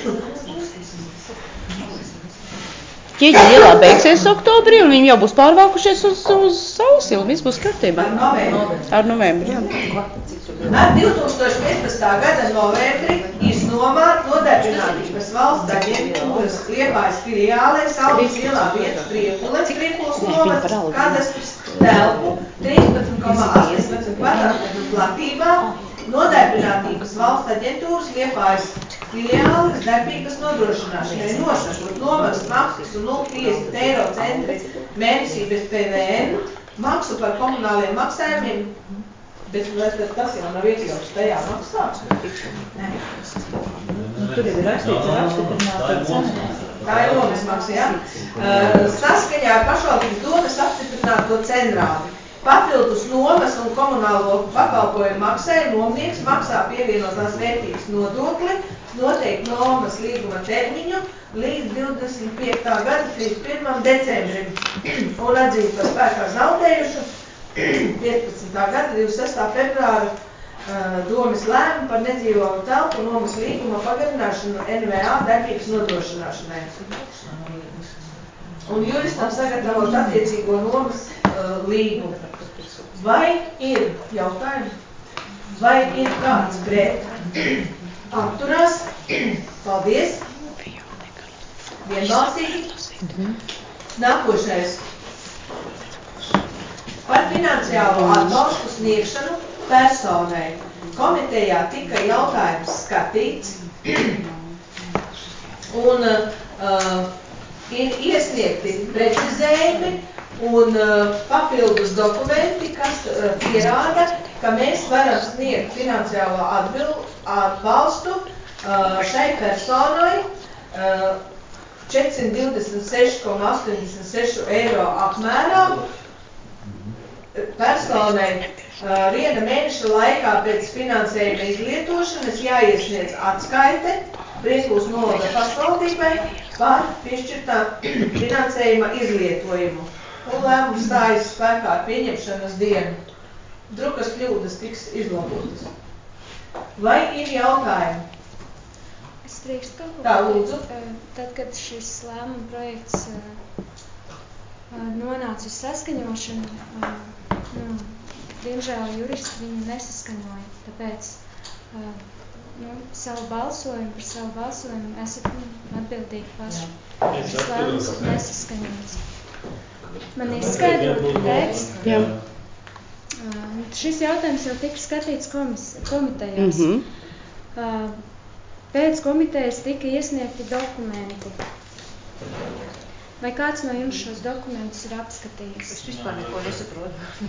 Ķieģeļu ielā beigsies oktobrī, un viņi jau būs pārvākušies uz, uz Sausilu, viss būs kārtībā. Ar novembri. Ar novembri, jā. Ar divtūkstoš piecpadsmit. gada novembri iznomāt nodarbinātības valsts aģentūras Liepājas filiālē Saules ielā viens Priekules, Priekules novads, kadastrs telpu trīspadsmit komā astoņpadsmit kvadrātmetru platībā, nodarbinātības valsts aģentūras Liepājas filiāles darbības nodrošināšanai nosakot nomaksas maksas un nulle piecdesmit eiro centri mēnesī bez P V N, maksu par komunāliem maksājumiem, bet tas jau nav iekļauts tajā maksā. Nē. Tur jau ir rakstīts ar apstiprināto cenu. Tā ir nomas maksa, jā. Uh, saskaņā ar pašvaldības domas apstiprināto cenrādi. Papildus nomas un komunālo pakalpojumu maksai nomnieks maksā pievienotās vērtības nodokli, noteikti nomas līguma termiņu līdz divdesmit piektā gada trīsdesmit pirmā decembrim un atzīt par spēkā zaudējušu piecpadsmitā gada divdesmit sestā februāra uh, domas lēmumu par nedzīvojamu telpu nomas līguma pagarināšanu N V A darbības nodrošināšanai. Un juristam sagatavot attiecīgo nomas uh, līgumu. Vai ir jautājumi? Vai ir kāds pret? Apturās. Paldies. Vienbalsīgi. Nākošais. Par finansiālo atbalstu sniegšanu personai. Komitejā tika jautājums skatīts. Un uh, ir iesniegti precizējumi un uh, papildus dokumenti, kas uh, pierāda, ka mēs varam sniegt finansiālo atbildu, atbalstu uh, šai personai uh, četrsimt divdesmit seši komā astoņdesmit seši eiro apmērā. Personai uh, viena mēneša laikā pēc finansējuma izlietošanas jāiesniedz atskaite Priekules novada pašvaldībai par piešķirtā finansējuma izlietojumu. Un lēmums stājas spēkā ar pieņemšanas dienu. Drukas kļūdas tiks izlabotas. Vai ir jautājumi? Es drīkst kaut ko. Tā, lūdzu. Tad, kad šis lēmuma projekts nonāca uz saskaņošanu, nu, diemžēl juristi viņu nesaskaņoja, tāpēc nu, savu balsojumu, par savu balsojumu esat nu, atbildīgi paši. Šis lēmums ir nesaskaņots. Man izskaidrot tekstu. Jā. Uh, šis jautājums jau tika skatīts komis, komitejās. Mm-hmm. uh, pēc komitejas tika iesniegti dokumenti. Vai kāds no jums šos dokumentus ir apskatījis? Es vispār neko nesaprotu.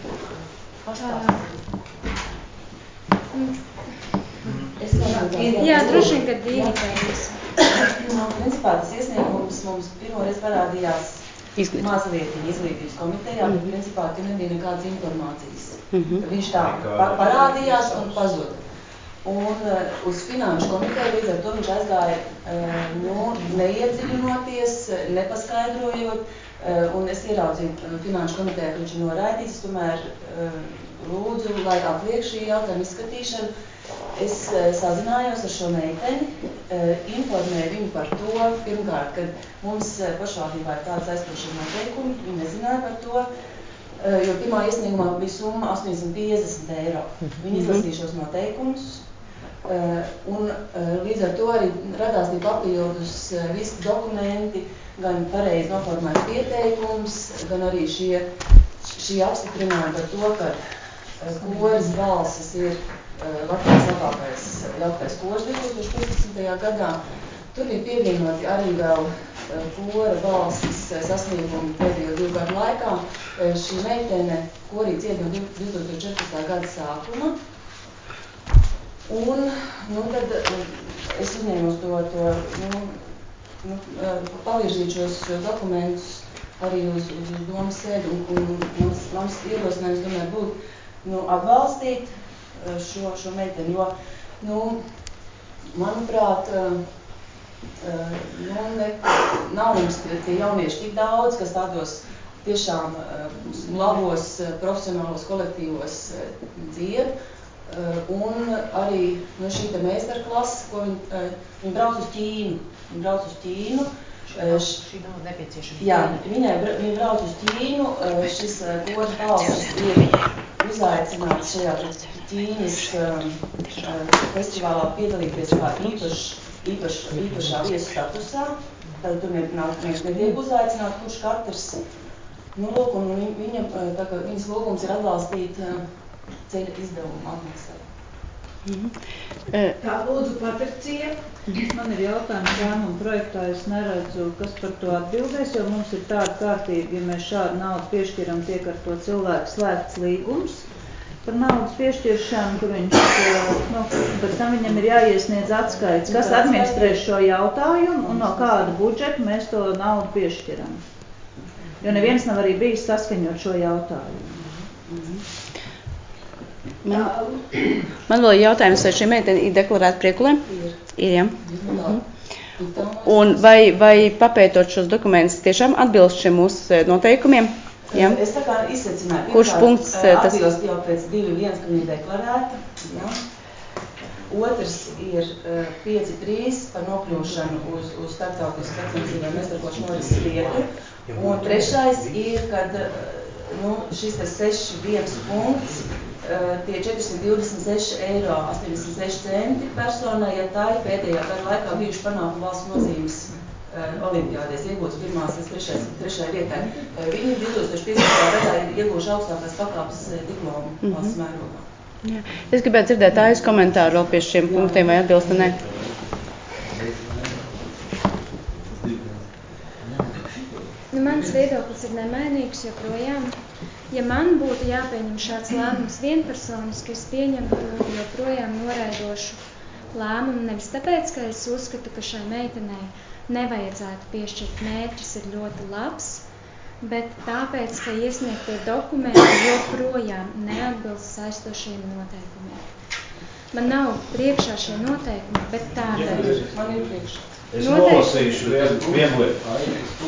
Uh, jā, droši vien, kad digitālis. No, principā tas iesniegums mums pirmoreiz parādījās Izglīt. mazliet izglītības komitejā, bet principā tur nebija nekādas informācijas. Mm-hmm. Viņš tā pa parādījās un pazuda. Un uh, uz finanšu komiteju līdz ar to viņš aizgāja uh, nu, neiedziļinoties, nepaskaidrojot, uh, un es ieraudzīju uh, finanšu komitejā, ka viņš ir noraidīts, tomēr uh, lūdzu, lai atliek šī jautājuma izskatīšanu. Es uh, sazinājos ar šo meiteni, uh, informēju viņu par to, pirmkārt, kad mums uh, pašvaldībā ir tādas aizpildīšanas noteikumi, viņi nezināja par to. jo pirmā iesniegumā bija summa astoņsimt piecdesmit eiro. Viņi izlasīja šos noteikumus, un līdz ar to arī radās tie papildus visi dokumenti, gan pareizi noformēts pieteikums, gan arī šie, šī apstiprinājuma par to, ka koris balsis ir Latvijas labākais jauktais koris divi tūkstoši piecpadsmitajā gadā. Tur bija pievienoti arī vēl kora balsis sasniegumi pēdējo divu gadu laikā. Šī meitene korī ciet no divi tūkstoši četrpadsmitā gada sākuma. Un, nu, tad es uzņēmos to, to nu, nu, pavirzīt šos dokumentus arī uz, uz, uz domas sēdi, un, un mans, mans ierosinājums tomēr būtu, nu, atbalstīt šo, šo meiteni, jo, nu, manuprāt, nu, ne, nav mums tie jaunieši tik daudz, kas tādos tiešām labos profesionālos kolektīvos dzied, un arī no šī te meistarklasa, ko viņi, viņi brauc uz Ķīnu. Viņi brauc uz Ķīnu. Šī nav nepieciešama. Jā, viņai, viņi brauc uz Ķīnu. Šis koris balsis ir uzaicināts šajā Ķīnas festivālā piedalīties kā īpaš, īpaš, īpašā viesu statusā. Tad tur netiek uzaicināti, kurš katrs. Nu, lūk, un viņa, tā kā viņas lūgums ir atbalstīt ceļa izdevumu atmaksai. Mm-hmm. Tā lūdzu Patricija. Man ir jautājums lēmuma projektā, es neredzu, kas par to atbildēs, jo mums ir tāda kārtība, ja mēs šādu naudu piešķiram, tiek ar to cilvēku slēgts līgums par naudas piešķiršanu, kur viņš, nu, pēc tam viņam ir jāiesniedz atskaits, kas administrē šo jautājumu un no kāda budžeta mēs to naudu piešķiram. Jo neviens nav arī bijis saskaņot šo jautājumu. Mm-hmm. Man, man vēl ir jautājums, vai šī meitene ir deklarēta priekulē? Ir. Ir, jā. Mhm. Un vai, vai papētot šos dokumentus tiešām atbilst šiem mūsu noteikumiem? Jā. Es tā kā izsecināju. Kurš punkts tas? Atbilst jau pēc divi viens, ka viņa deklarēta. Jā. Otrs ir pieci trīs par nokļūšanu uz, uz starptautisku sacensībām meistarklasē norises vietu. Un trešais ir, kad nu, šis te seši viens punkts, tie četrsimt divdesmit seši eiro astoņdesmit seši centi personai, ja tā ir pēdējā gada laikā bijuši panākumi valsts nozīmes olimpiādēs, iegūts pirmās līdz trešais, trešai vietai. Viņi divi tūkstoši piecpadsmitajā gadā ir iegūši augstākās pakāpes diplomu mm-hmm. valsts mērogā. Jā. Es gribētu dzirdēt ājas komentāru vēl pie šiem Jā. punktiem, vai atbilst, ne? Nu, mans viedoklis ir nemainīgs joprojām. Ja man būtu jāpieņem šāds lēmums vienpersoniski, es pieņemtu joprojām noraidošu lēmumu, nevis tāpēc, ka es uzskatu, ka šai meitenei nevajadzētu piešķirt, mērķis ir ļoti labs, bet tāpēc, ka iesniegtie dokumenti joprojām neatbilst saistošiem noteikumiem. Man nav priekšā šie noteikumi, bet tāda ir. Man ir priekšā. Es nolasīšu vienu lietu.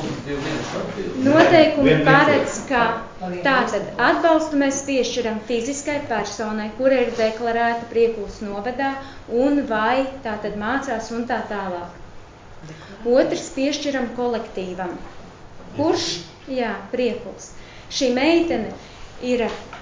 Noteikumi paredz, ka tātad atbalstu mēs piešķiram fiziskai personai, kura ir deklarēta Priekulas novadā un vai tātad mācās un tā tālāk. Otrs piešķiram kolektīvam. Kurš? Jā, Priekulas. Šī meitene ir,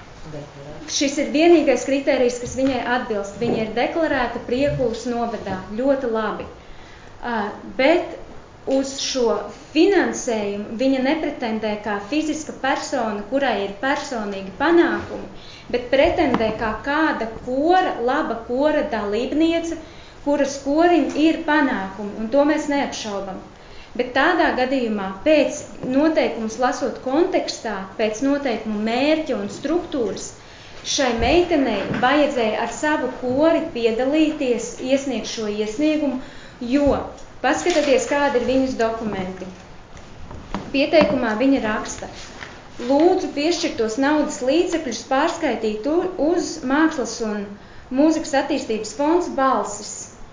šis ir vienīgais kritērijs, kas viņai atbilst. Viņa ir deklarēta Priekulas novadā. Ļoti labi. Uh, bet uz šo finansējumu viņa nepretendē kā fiziska persona, kurai ir personīgi panākumi, bet pretendē kā kāda kora, laba kora dalībniece, kuras korim ir panākumi, un to mēs neapšaubam. Bet tādā gadījumā pēc noteikumus lasot kontekstā, pēc noteikumu mērķa un struktūras, šai meitenei vajadzēja ar savu kori piedalīties, iesniegt šo iesniegumu, jo paskatieties, kādi ir viņas dokumenti. Pieteikumā viņa raksta: lūdzu piešķirtos naudas līdzekļus pārskaitīt uz Mākslas un mūzikas attīstības fonds balsis.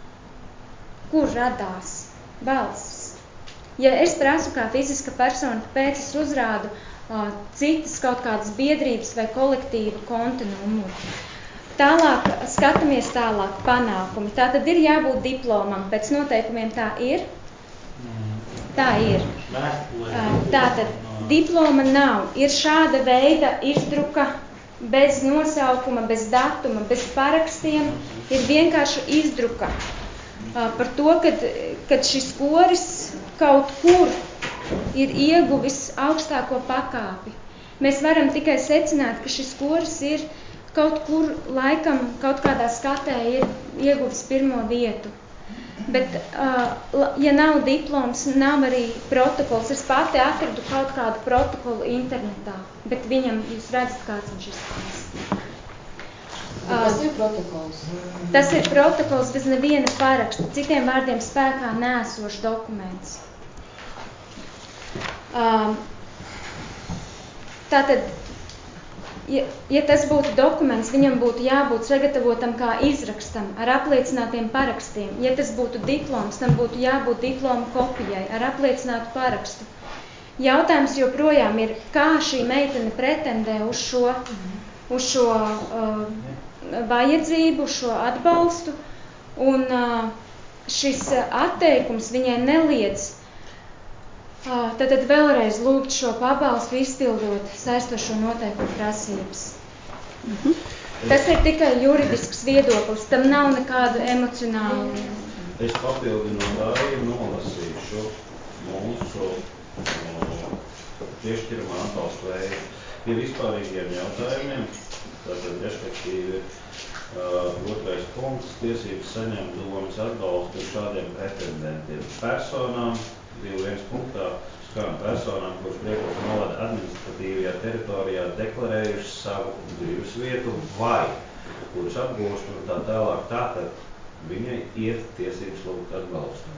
Kur radās balsis? Ja es prasu kā fiziska persona, pēc es uzrādu uh, citas kaut kādas biedrības vai kolektīva konta numuru. Tālāk, skatāmies tālāk panākumi. Tā tad ir jābūt diplomam. Pēc noteikumiem tā ir? Tā ir. Tātad diploma nav. Ir šāda veida izdruka bez nosaukuma, bez datuma, bez parakstiem. Ir vienkārši izdruka par to, kad, kad šis koris kaut kur ir ieguvis augstāko pakāpi. Mēs varam tikai secināt, ka šis koris ir kaut kur laikam, kaut kādā skatē ir ieguvis pirmo vietu. Bet, ja nav diploms, nav arī protokols. Es pati atradu kaut kādu protokolu internetā, bet viņam, jūs redzat, kāds viņš ir skans. Tas ir protokols. Tas ir protokols bez neviena paraksta. Citiem vārdiem spēkā neesošs dokuments. Um, Tātad, ja, ja tas būtu dokuments, viņam būtu jābūt sagatavotam kā izrakstam ar apliecinātiem parakstiem. Ja tas būtu diploms, tam būtu jābūt diploma kopijai ar apliecinātu parakstu. Jautājums joprojām ir, kā šī meitene pretendē uz šo, uz šo uh, vajadzību, uz šo atbalstu, un uh, šis atteikums viņai neliedz Tad, tad vēlreiz lūgt šo pabalstu izpildot saistošo noteikumu prasības. Mm-hmm. Tas ir tikai juridisks viedoklis, tam nav nekādu emocionālu. Es papildinātāji nolasīšu mūsu piešķirumā atbalstu veidu pie vispārīgiem jautājumiem, tātad respektīvi uh, otrais punkts, tiesības saņemt domas atbalstu šādiem pretendentiem personām. divi viens punktā skan personām, kuras Prieklas novada administratīvajā teritorijā deklarējuši savu dzīves vietu vai kuras apgūst un tā tālāk. Tātad viņai ir tiesības lūgt atbalstu.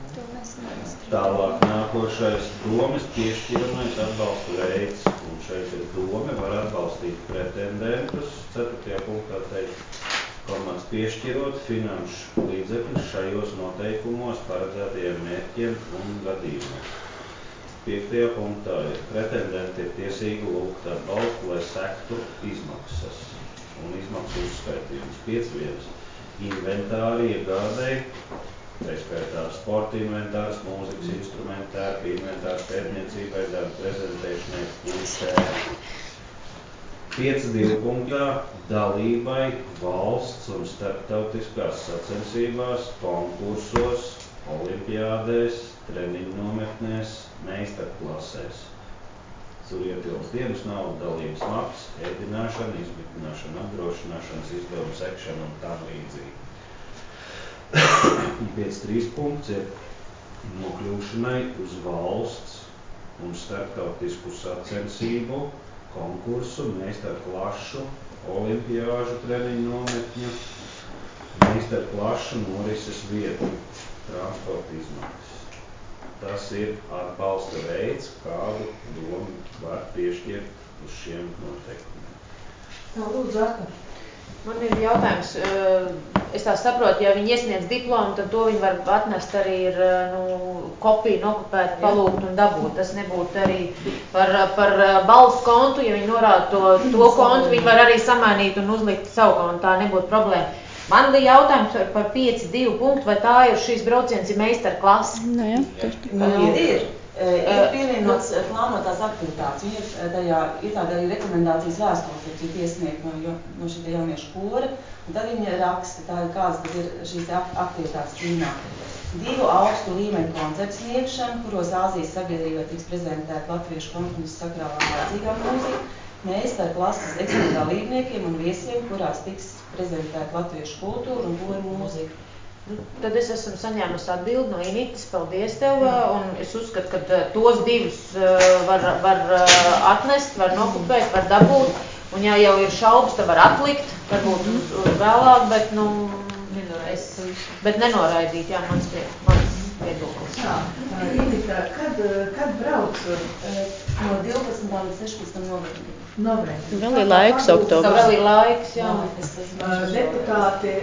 Tālāk nākošais domes piešķiramais atbalstu veids. Un šeit ir dome var atbalstīt pretendentus. ceturtajā punktā teikt, komats piešķirot finanšu līdzekļus šajos noteikumos paredzētajiem mērķiem un gadījumiem. Piektajā punktā ir pretendenti ir tiesīgi lūgt atbalstu, lai sektu izmaksas un izmaksu uzskaitījums. pieci viens Inventāri iegādēji, tā skaitā sporta inventārs, mūzikas instrumenti, tērpi inventārs, pētniecībai, darba prezentēšanai, pulsēri. pieci divi punktā dalībai valsts un starptautiskās sacensībās, konkursos, olimpiādēs, treniņu nometnēs, meistarklasēs. Tur ietilpst dienas naudu, dalības maksas, ēdināšana, izmitināšana, apdrošināšanas izdevumu sekšana un tam līdzīgi. pieci trīs punkts ir nokļūšanai uz valsts un starptautisku sacensību, konkursu, meistarklašu, olimpiāžu treniņu nometņu, meistarklašu norises vietu, transporta izmaksas. Tas ir atbalsta veids, kādu domu var piešķirt uz šiem noteikumiem. Tā, lūdzu, Arka. Man ir jautājums, es tā saprotu, ja viņi iesniedz diplomu, tad to viņi var atnest arī ir, nu, kopiju, nokopēt, palūgt un dabūt. Tas nebūtu arī par, par balsu kontu, ja viņi norāda to, to kontu, viņi var arī samainīt un uzlikt savu kontu, tā nebūtu problēma. Man bija jautājums par pieci divi punktu, vai tā ir šīs brauciens ir meistarklase? Nu, jā, tas nu, ir. Ir pievienots plānotās aktivitātes. Viņi ir, tajā, ir tāda arī rekomendācijas vēstules, ir iesniegt no, no šī jauniešu kora, un tad viņi raksta, tā, kādas tad ir šīs aktivitātes cīnā. Divu augstu līmeņu koncertu sniegšanu, kuros Āzijas sabiedrībā tiks prezentēta latviešu komponistu sakrālā vajadzīgā mūzika, meistarklases eksāmenu dalībniekiem un viesiem, kurās tiks prezentēta latviešu kultūra un kora mūzika. Tad es esmu saņēmusi atbildi no Initas, paldies tev, un es uzskatu, ka tos divus var, var atnest, var nokupēt, var dabūt, un ja jau ir šaubas, tad var atlikt, varbūt uz, uz vēlāk, bet, nu, es, bet nenoraidīt, jā, mans, mans viedoklis. Jā, Inita, kad, kad brauc? No divpadsmitā līdz sešpadsmitam novembrim. Novembrim. Vēl ir laiks, oktobrs. Vēl ir laiks, jā. Deputāti...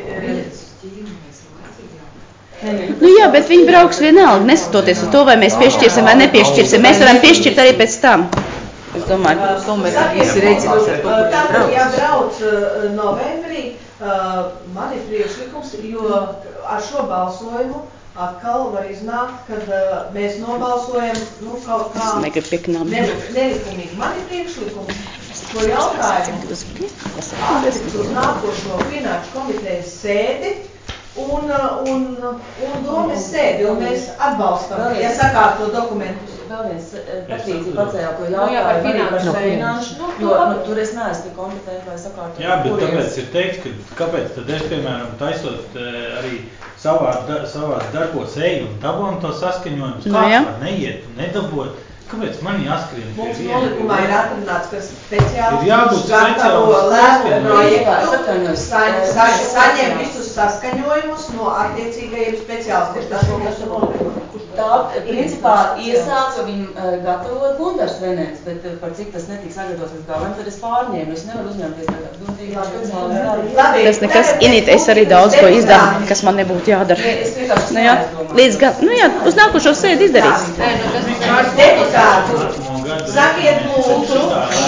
Nu jā, bet viņi brauks vienalga, neskatoties uz to, vai mēs piešķirsim vai nepiešķirsim. Mēs varam piešķirt arī pēc tam. Es domāju, ka to mēs visi redzēsim. Tātad, ja brauc novembrī, man ir priekšlikums, jo ar šo balsojumu atkal var iznākt, kad uh, mēs nobalsojam, nu, kaut kā nelikumīgi. Man ir priekšlikums šo jautājumu atlikt uz nākošo finanšu komitejas sēdi un, un, un domes sēdi, jo mēs atbalstam, ja sakārto dokumentus. Vēl viens Patrīcija pacēla to jautājumu arī par šo finanšu, jo nu, tur es neesmu tik kompetenti, lai sakārtot. Jā, bet tāpēc ir teikt, ka kāpēc tad es, piemēram, taisot arī savā, da, savās darbos eju un dabonu to saskaņojumus, kāds no, var neiet un nedabot. Kāpēc man jāskrien? Mums nolikumā ir atrunāts, ka speciālists gatavo lēmumu projektu, sa, saņem visus saskaņojumus no attiecīgajiem speciālistiem. Tas ir mūsu nolikuma. Tā, principā, iesāca viņu uh, gatavot Gundars Venēns, bet uh, par cik tas netiks sagatavots līdz galam, tad es pārņēmu. Es nevaru uzņemties tādā dundīgā speciālās darbu. Tas nekas, Inīt, es arī daudz ko izdaru, kas man nebūtu jādara. Es vienkārši nu, jā, līdz galam, nu jā, uz nākošo sēdi izdarīs. Deputātu, sakiet lūdzu.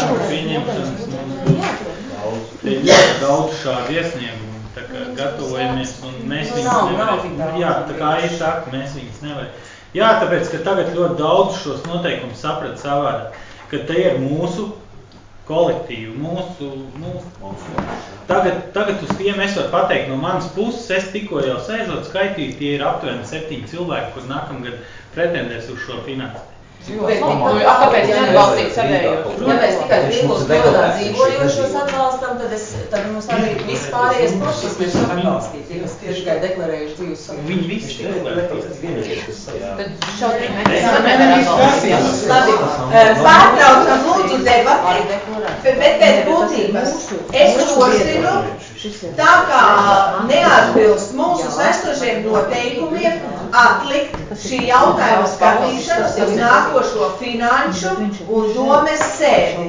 Te ir ļoti daudz šādu iesniegumu, tā kā gatavojamies un mēs viņus nevaram. Jā, tā kā ir saka, mēs viņus nevaram. Jā, tāpēc, ka tagad ļoti daudz šos noteikumus saprat savādāk, ka te ir mūsu kolektīvu, mūsu, mūsu. Tagad, tagad uz tiem es varu pateikt no manas puses, es tikko jau sēžot skaitīju, tie ir aptuveni septiņi cilvēki, kur nākamgad pretendēs uz šo finansu. Bet, a, kāpēc neatbalstīt savējos? Ja mēs tikai Rīgos novadā dzīvojošos atbalstam, tad, es, tad mums arī vispārējais process mēs varam atbalstīt, tie, kas tikai deklarējuši dzīves savu. Viņi visi deklarējuši. Tad šodien mēs atbalstīt. Labi, pārtraucam lūdzu debati, bet pēc būtības es rosinu, tā kā neatbilst mūsu sestošiem noteikumiem, atlikt šī jautājuma skatīšanas uz nākošo finanšu un domes sēdi.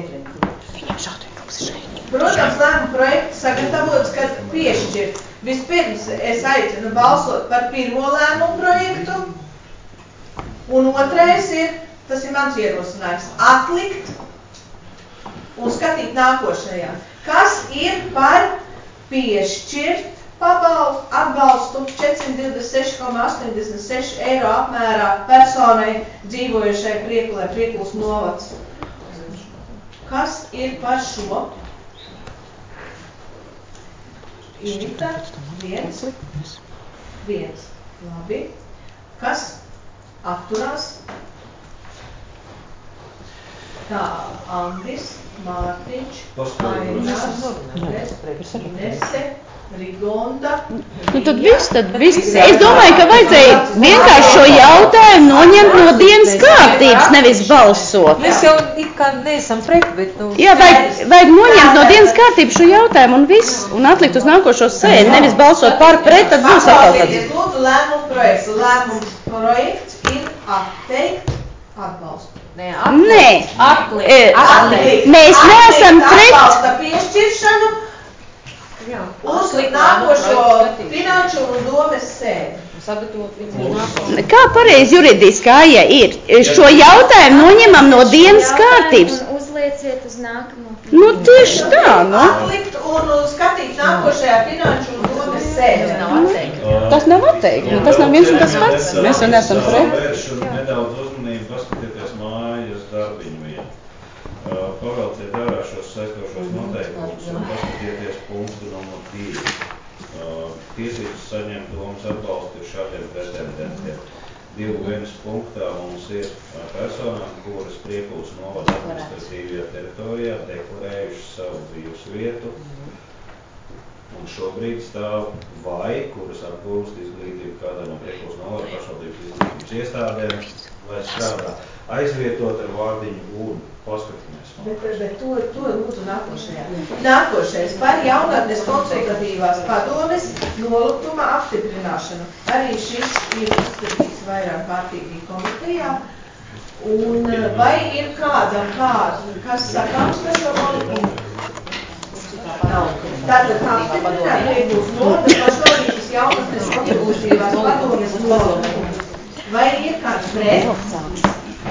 Protams, lēmuma projekts sagatavots, kad piešķirt. Vispirms es aicinu balsot par pirmo lēmumu projektu, un otrais ir, tas ir mans ierosinājums, atlikt un skatīt nākošajā. Kas ir par piešķirt pabalstu, atbalstu četri divdesmit seši komats astoņdesmit seši eiro apmērā personai dzīvojušai Priekulē, Priekulas novads. Kas ir par šo? Inita, viens, viens. Labi. Kas atturās? Tā, Andris, Mārtiņš, Ainās, Inese, Rigonda. Nu tad viss, tad viss. Es domāju, ka vajadzēja vienkārši šo jautājumu noņemt no dienas kārtības, nevis balsot. Mēs jau it kā neesam pret, bet nu... Jā, vajag, vajag noņemt no dienas kārtības šo jautājumu un viss, un atlikt uz nākošo sēdi, nevis balsot par pret, tad būs atkal tāds. Lūdzu, lēmumu projekts. Lēmums projekts ir atteikt atbalstu. Nē, atlikt. Nē. Atlikt. Atlikt. Mēs neesam pret. Atbalsta piešķiršanu uz nākošo finanšu un domes sēdi. Kā pareizi juridiski aija ir? Šo jautājumu noņemam no dienas kārtības. Un uzlieciet uz nākamo. Nu tieši tā, nu. Atlikt un skatīt nākošajā finanšu un domes sēdi. Tas nav atteikti, tas nav viens un tas pats. Mēs jau neesam pret. Nedaudz uzmanību, paskatieties mājas darbiņu vienu. Pavelciet ārā šos saistošos noteikumus un paskatieties punktu numur divi. Tiesības saņemt domas atbalstu ir šādiem pretendentiem. Divu vienas punktā mums ir personām, kuras Priekulas novada administratīvajā teritorijā deklarējuši savu dzīves vietu un šobrīd stāv vai, kuras atgūst izglītību kādā no Priekulas novada pašvaldības izglītības iestādēm, lai strādā aizvietot ar vārdiņu un paskatīmies. Bet, bet to, to lūdzu nākošajā. Nākošais par jaunatnes konsultatīvās padomes nolikuma apstiprināšanu. Arī šis ir uzskatīts vairāk kārtīgi komitejā. Un vai ir kādam kāds, kas sakāms par šo nolikumu? Tātad apstiprināt Priekulas novada pašvaldības jaunatnes konsultatīvās padomes nolikumu. Vai ir kāds pret?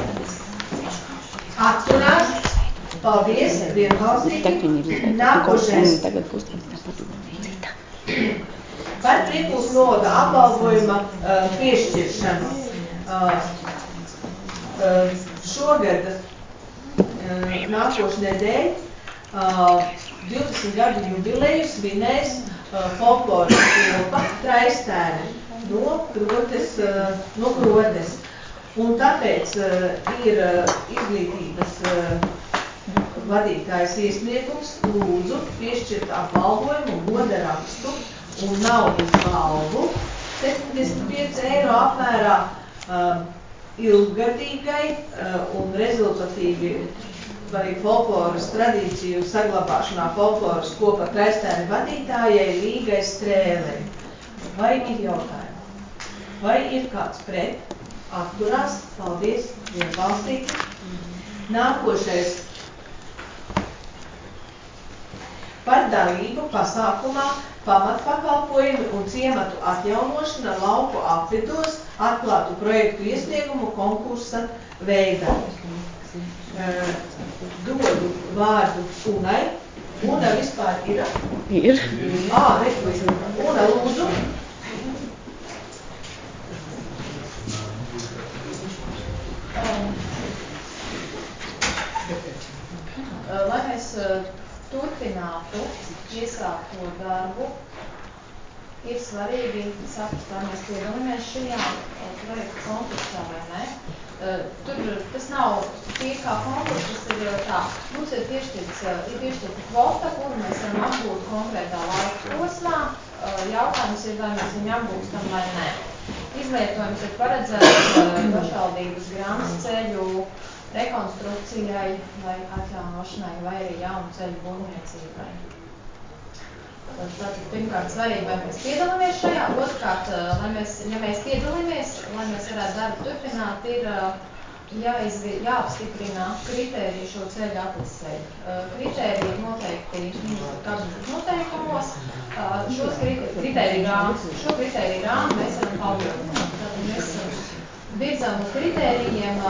Atturās. Paldies, vienbalsīgi. Nākošais. par Prikulas novada apbalvojuma uh, piešķiršanu. Uh, uh, šogad, uh, nākošu nedēļu, uh, divdesmit gadu jubileju svinēs uh, folkloras kopa Traistēne no Krotes, uh, no Krotes. Un tāpēc uh, ir uh, izglītības uh, vadītājs iesniegums lūdzu piešķirt apbalvojumu, goda rakstu un naudas balvu septiņdesmit pieci eiro apmērā uh, ilggadīgai uh, un rezultatīvi vai folkloras tradīciju saglabāšanā folkloras kopa Traistēne vadītājai Līgai Strēlei. Vai ir jautājumi? Vai ir kāds pret? Atturās? Paldies, vienbalsīgi. Nākošais. Par dalību pasākumā pamatpakalpojumi un ciematu atjaunošana lauku apvidos atklātu projektu iesniegumu konkursa veidā. Uh, dodu vārdu Unai. Una vispār ir? Ir. Ā, reku. Una, lūdzu. Lai mēs turpinātu iesākto darbu, ir svarīgi saprast, vai mēs piedalāmies šajā projekta konkursā vai ne. Tur tas nav tīri kā konkurss, tas ir tā, mums ir piešķirts, ir piešķirta kvota, kuru mēs varam apgūt konkrētā laika posmā. Jautājums ir, vai mēs viņu apgūstam vai ne. Izlietojums ir paredzēts pašvaldības grāmatas ceļu rekonstrukcijai vai atjaunošanai vai arī jaunu ceļu būvniecībai. Tātad pirmkārt svarīgi, vai mēs piedalāmies šajā, otrkārt, lai mēs, ja mēs piedalāmies, lai mēs varētu darbu turpināt, ir jāizvi, jāapstiprina kritēriju šo ceļu atlasei. Kritēriji noteikti ministra kabinetes noteikumos, šos kritēriju rāmus, šo kritēriju rāmu mēs varam papildināt. Tātad mēs virzām uz kritērijiem.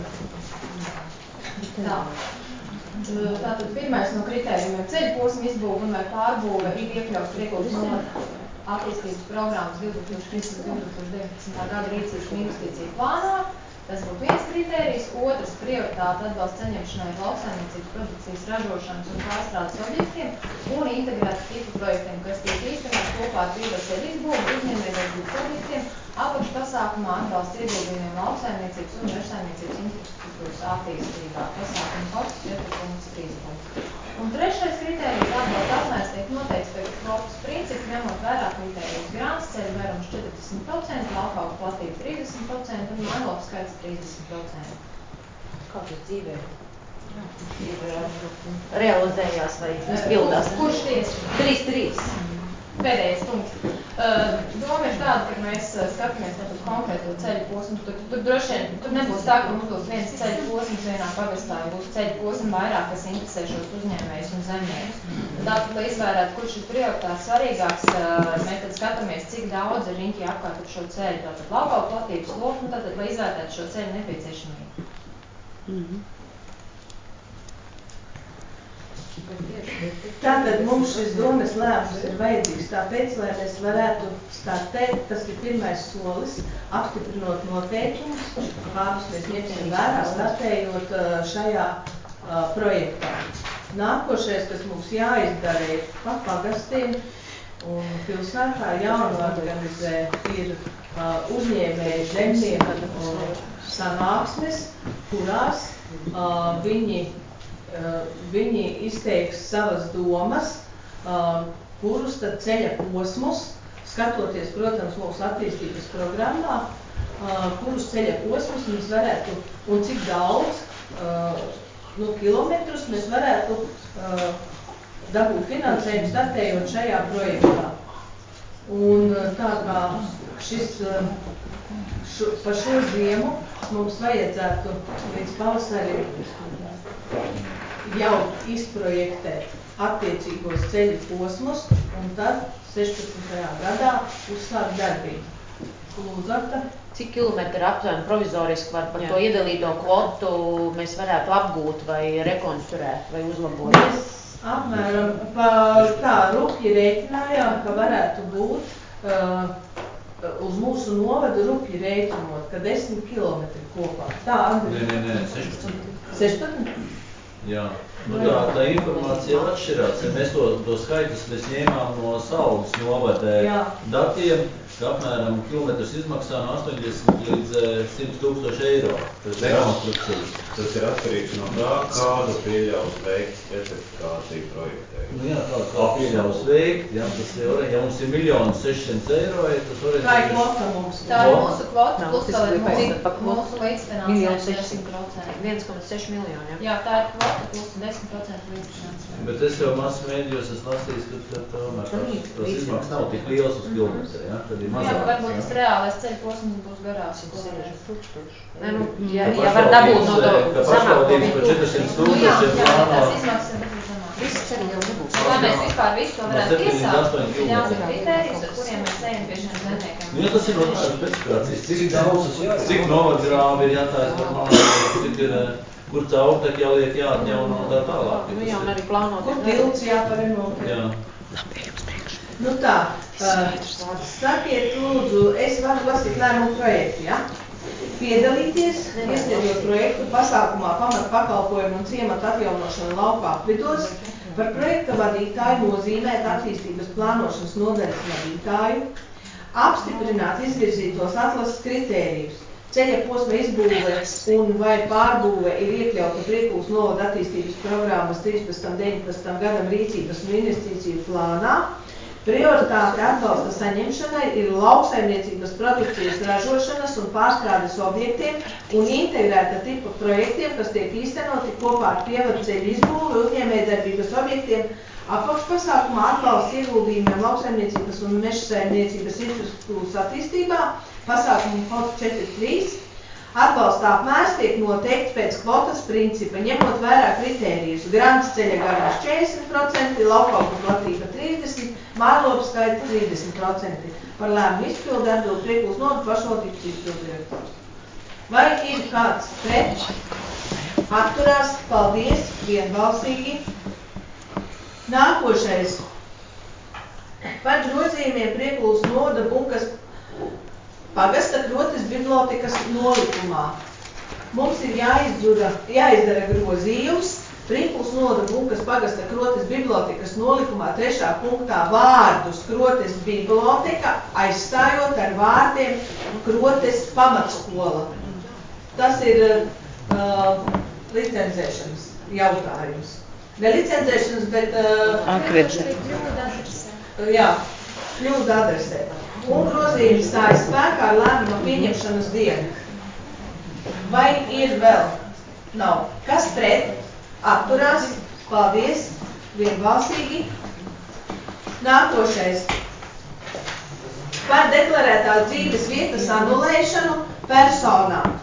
Tā. Tātad pirmais no kritērijiem ceļu posma izbūve un vai pārbūve ir iekļauts Prikulas novada attīstības programmas divtūkstoš trīspadsmit līdz divtūkstoš deviņpadsmitā gada rīcības un investīciju plānā. Tas būtu viens kritērijs. Otrs - prioritāte atbalsta saņemšanai lauksaimniecības produkcijas ražošanas un pārstrādes objektiem un integrētu tipu projektiem, kas tiek īstenot kopā ar privāceļu izbūvi uzņēmējdarbības objektiem, apakšpasākumā atbalsta ieguldījumiem lauksaimniecības un mežsaimniecības infrastruktūras attīstībā. Pasākumu kods četri punkts trīs. Un trešais kritērijs atbalsta apmērs tiek noteikts pēc kvotas principu, ņemot vērā kritērijus grāmatas ceļu garums četrdesmit procenti, laukaugu platība trīsdesmit procenti un mājlopu skaits trīsdesmit procenti. Kā tas dzīvē? Ir uh, realizējās vai izpildās? Kurš tieši? trīs trīs. Pēdējais punkts. Uh, doma ir tāda, ka mēs uh, skatāmies tātad konkrēto ceļu posmu. Tur, tur droši vien, tur nebūs tā, ka mums būs viens ceļu posms vienā pagastā, ja būs ceļu posmi vairāk, kas interesē šos uzņēmējus un zemniekus. Tātad, lai izvērētu, kurš ir prioritārs svarīgāks, uh, mēs tad skatāmies, cik daudz ir riņķi apkārt ar šo ceļu. Tātad laukaugu platības loku, un tātad, lai izvērtētu šo ceļu nepieciešamību. Mhm. Tātad mums šis domes lēmums ir vajadzīgs tāpēc, lai mēs varētu startēt, tas ir pirmais solis, apstiprinot noteikumus, kādus mēs ņemsim vērā, startējot šajā uh, projektā. Nākošais, kas mums jāizdara, ir pa pagastiem un pilsētā jānorganizē ir uh, uzņēmēju zemnieku sanāksmes, kurās uh, viņi Uh, viņi izteiks savas domas, uh, kurus tad ceļa posmus, skatoties, protams, mūsu attīstības programmā, uh, kurus ceļa posmus mēs varētu un cik daudz uh, nu, kilometrus mēs varētu uh, dabūt finansējumu startējot šajā projektā. Un uh, tā kā šis, uh, šo, pa šo ziemu mums vajadzētu līdz pavasarim jau izprojektēt attiecīgos ceļu posmus un tad sešpadsmitajā gadā uzsākt darbību. Lūdzu, Arta. Cik kilometri aptuveni provizoriski var par Jā. To iedalīto kvotu mēs varētu apgūt vai rekonstruēt vai uzlabot? Mēs apmēram pa tā rupji rēķinājām, ka varētu būt uh, uz mūsu novadu rupji rēķinot, ka desmit kilometri kopā. Tā, Andri? Nē, nē, nē, sešpadsmit. sešpadsmit? Jā. Nu, tā, tā informācija jau atšķirās. Ja mēs to, to skaitus mēs ņēmām no Saules novadē datiem, ka apmēram kilometrs izmaksā no astoņdesmit līdz simt tūkstoši eiro. Tas ir rekonstrukcijas. Tas ir atkarīgs no tā, kādu pieļaus veikt specifikāciju projektējumu. Nu jā, kādu kā pieļaus veikt, jā, tas ir, ja mums ir miljons sešsimt eiro, ja tas var... Tā ir kvota mums. Tā ir mūsu kvota, plus vēl ir mūsu, mūsu līdzfinansējums desmit procenti. viens komats seši miljoni, jā. Jā, tā ir kvota, plus desmit procenti līdzfinansējums. Bet es jau masu mēdījos esmu lasījis, ka tomēr tas, tas izmaksas nav tik liels uz kilometru, jā, tad ir mazāk. Jā, varbūt tas reālais ceļu posms būs garāks. Nē, nu, ja, ja var dabūt no to ka pašvaldības par četrsimt tūkstošiem plāno. Viss ceļi jau nebūs. Lai mēs vispār visu to varētu iesākt, jāsaka kritērijas, ar kuriem mēs ejam pie šiem zemniekiem. Nu, ja tas ir no tādas specifikācijas, cik daudz, cik novadgrāvi ir jātājas par māju, cik ir, kur caurtek jāliek jāatjauno un tā tālāk. Nu, jā, un arī plānot. Kur tilts jāpareno. Jā. Nu tā, uh, sakiet lūdzu, es varu lasīt lēmumu projektu, ja? Piedalīties, iesniedzot projektu pasākumā pamat pakalpojumu un ciematu atjaunošanu laukā apvidos, par projekta vadītāju nozīmēt attīstības plānošanas nodaļas vadītāju, apstiprināt izvirzītos atlases kritērijus, ceļa posma izbūve un vai pārbūve ir iekļauta Priekulas novada attīstības programmas trīspadsmitam deviņpadsmitam gadam rīcības un investīciju plānā. Prioritāte atbalsta saņemšanai ir lauksaimniecības produkcijas ražošanas un pārstrādes objektiem un integrēta tipa projektiem, kas tiek īstenoti kopā ar pievadu ceļu izbūvi, uzņēmējdarbības objektiem, apakšpasākumā atbalsts ieguldījumiem lauksaimniecības un mežsaimniecības infrastruktūras attīstībā, pasākumu fonds četri trīs. Atbalsta apmērs tiek noteikts pēc kvotas principa, ņemot vērā kritērijus. Grants ceļa garums četrdesmit procenti, laukaugu platība trīsdesmit procenti, mājlopu skaits trīsdesmit procenti. Par lēmumu izpildu atbild Priekulas novada pašvaldības izpildu direktors. Vai ir kāds pret? Atturās, paldies, vienbalsīgi. Nākošais. Par grozījumiem Priekulas novada Bunkas pagasta Krotes bibliotekas nolikumā. Mums ir jāizdara, jāizdara grozījums Priekulas novada Bunkas pagasta Krotes bibliotekas nolikumā trešā punktā vārdus Krotes biblioteka aizstājot ar vārdiem Krotes pamatskola. Tas ir uh, licencēšanas jautājums. Ne licencēšanas, bet uh, jā, kļūda adresē. Un grozījums stājas spēkā ar lēmuma pieņemšanas dienu. Vai ir vēl? Nav. Kas pret? Atturās. Paldies. Vienbalsīgi. Nākošais. Par deklarētās dzīves vietas anulēšanu personām.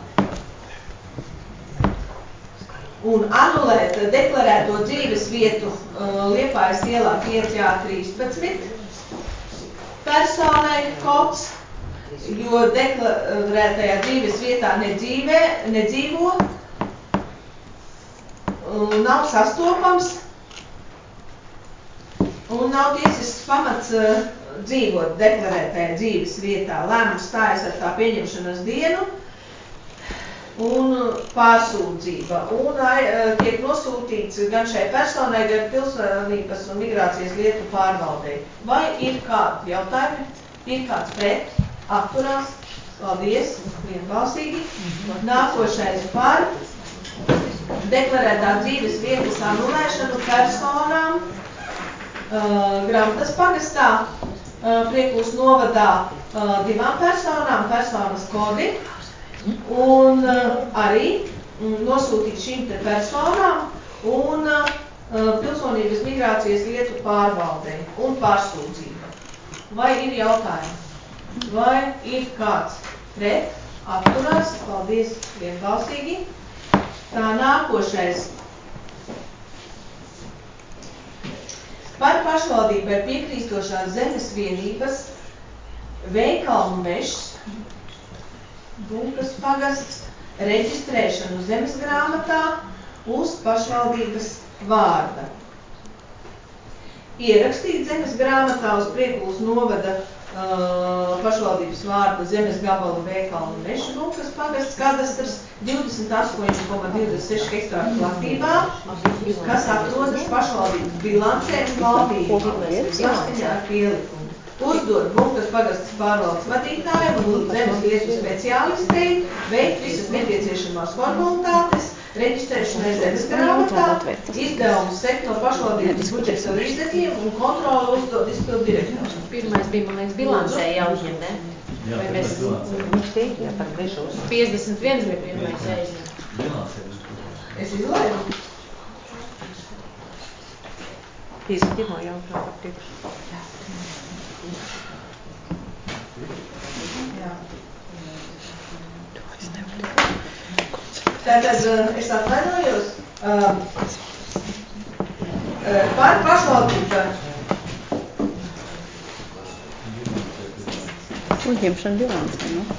Un anulēt deklarēto dzīves vietu uh, Liepājas ielā pieci A trīspadsmit. Personai kods, jo deklarētajā dzīves vietā nedzīvē, nedzīvo, nav sastopams un nav tiesisks pamats uh, dzīvot deklarētajā dzīves vietā. Lēmums stājas ar tā pieņemšanas dienu un pārsūdzība. Un uh, tiek nosūtīts gan šai personai, gan pilsonības un migrācijas lietu pārvaldei. Vai ir kādi jautājumi? Ir kāds pret? Atturās? Paldies. Vienbalsīgi. Nākošais par deklarētā dzīves vietas anulēšanu personām uh, Gramtas pagastā, uh, Priekulas novadā uh, divām personām, personas kodi. Un uh, arī um, nosūtīt šīm te personām un uh, pilsonības migrācijas lietu pārvaldei un pārsūdzība. Vai ir jautājumi? Vai ir kāds pret? Atturās? Paldies vienbalsīgi. Tā nākošais. Par pašvaldībai piekrīstošās zemes vienības veikalu mežs Bunkas pagasts reģistrēšanu zemes grāmatā uz pašvaldības vārda. Ierakstīt zemes grāmatā uz Priekulas novada uh, uh, pašvaldības vārda zemes gabala veikala un meža Bukas pagasts kadastrs divdesmit astoņi koma divdesmit seši hektāru platībā, kas atrodas pašvaldības bilancē un valdībā, saskaņā ar pielikumu. Uzdod Bukas pagasts pārvaldes vadītājiem un zemes lietu speciālistei veikt visas nepieciešamās formalitātes, reģistrēšanai zemes grāmatā, izdevumus sekt no pašvaldības budžeta līdzekļiem un kontroli uzdod izpildu direktoru. Pirmais bija, man liekas, bilancē jāuzņem, ne? Jā, vai mēs viņš teikt, jā, par mežu uz piecdesmit viens bija pirmais jāizņem. Bilancē. Es izlaidu. piecdesmit pirmo jautājumu par priekšu. Jā. Tātad es atvainojos um, par pašvaldību. Uzņemšana bilancē, nu?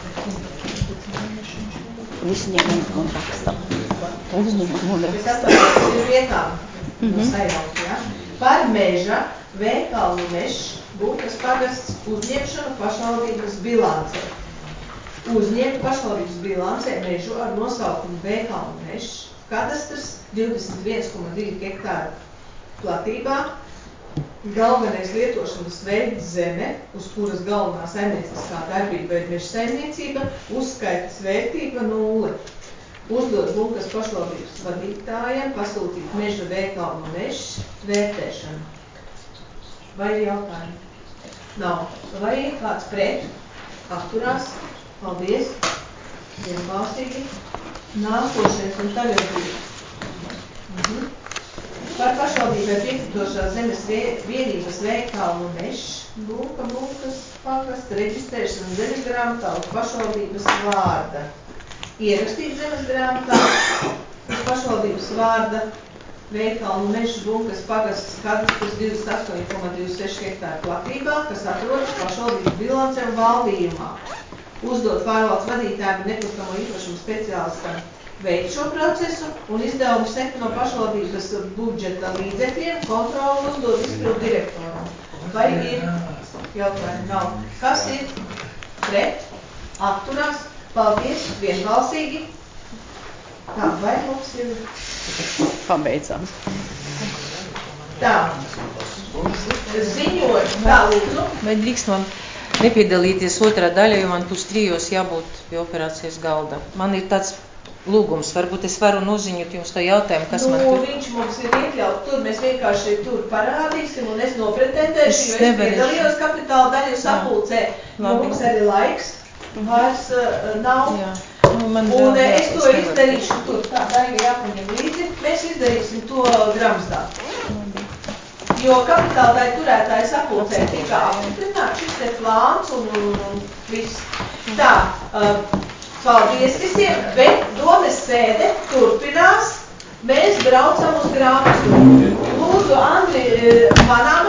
Visi ņem un raksta. Uzņem un raksta. Es atvainojos, ir vietām no sajaukt, ja? Par meža, veikalu mežs, Bukas pagasts uzņemšanu pašvaldības bilancē. Uzņemt pašvaldības bilancē mežu ar nosaukumu veikalu mežs, kadastrs divdesmit viens koma divi hektāru platībā, galvenais lietošanas veids zeme, uz kuras galvenā saimnieciskā darbība ir meža saimniecība, uzskaitas vērtība nulle. Uzdod Bukas pašvaldības vadītājiem pasūtīt meža veikalu mežs vērtēšanu. Vai ir jautājumi? Nav. Vai ir kāds pret? Atturās? Paldies. Vienbalsīgi. Nākošais un tagad bija. Mhm. Par pašvaldībai piekļuvošās zemes vienības veikalu mežs, Buka, Bukas pagasta, reģistrēšana zemes grāmatā uz pašvaldības vārda. Ierakstīt zemes grāmatā uz pašvaldības vārda veikalu mežs, Bukas pagasts kadastrs divdesmit astoņi koma divdesmit seši hektāru platībā, kas atrodas pašvaldības bilancē un valdījumā. Uzdot pārvaldes vadītājiem un nekustamo īpašumu speciālistam veikt šo procesu un izdevumu sekt no pašvaldības budžeta līdzekļiem, kontroli uzdot izpildu direktoram. Vai ir jautājumi? Nav. Kas ir pret? Atturās? Paldies, vienbalsīgi. Tā, vai mums ir? Pabeidzām. Tā. Ziņot, tā lūdzu. Vai drīkst man nepiedalīties otrā daļa, jo man pus trijos jābūt pie operācijas galda. Man ir tāds lūgums, varbūt es varu noziņot jums to jautājumu, kas nu, man tur... Nu, viņš mums ir iekļaut tur, mēs vienkārši tur parādīsim un es nopretendēšu, jo es piedalījos kapitāla daļu sapulcē, jo mums arī laiks vairs uh, nav. Jā. Nu, man un vēl, es to izdarīšu tur, tā daiga jāpaņem līdzi, mēs izdarīsim to Gramsdā. Jo kapitāla daļu turētāji sapulcē tika apstiprināt šis te plāns un, un, un viss. Tā, uh, paldies visiem, bet domes sēde turpinās, mēs braucam uz Grāmastu. Lūdzu, Andri, manā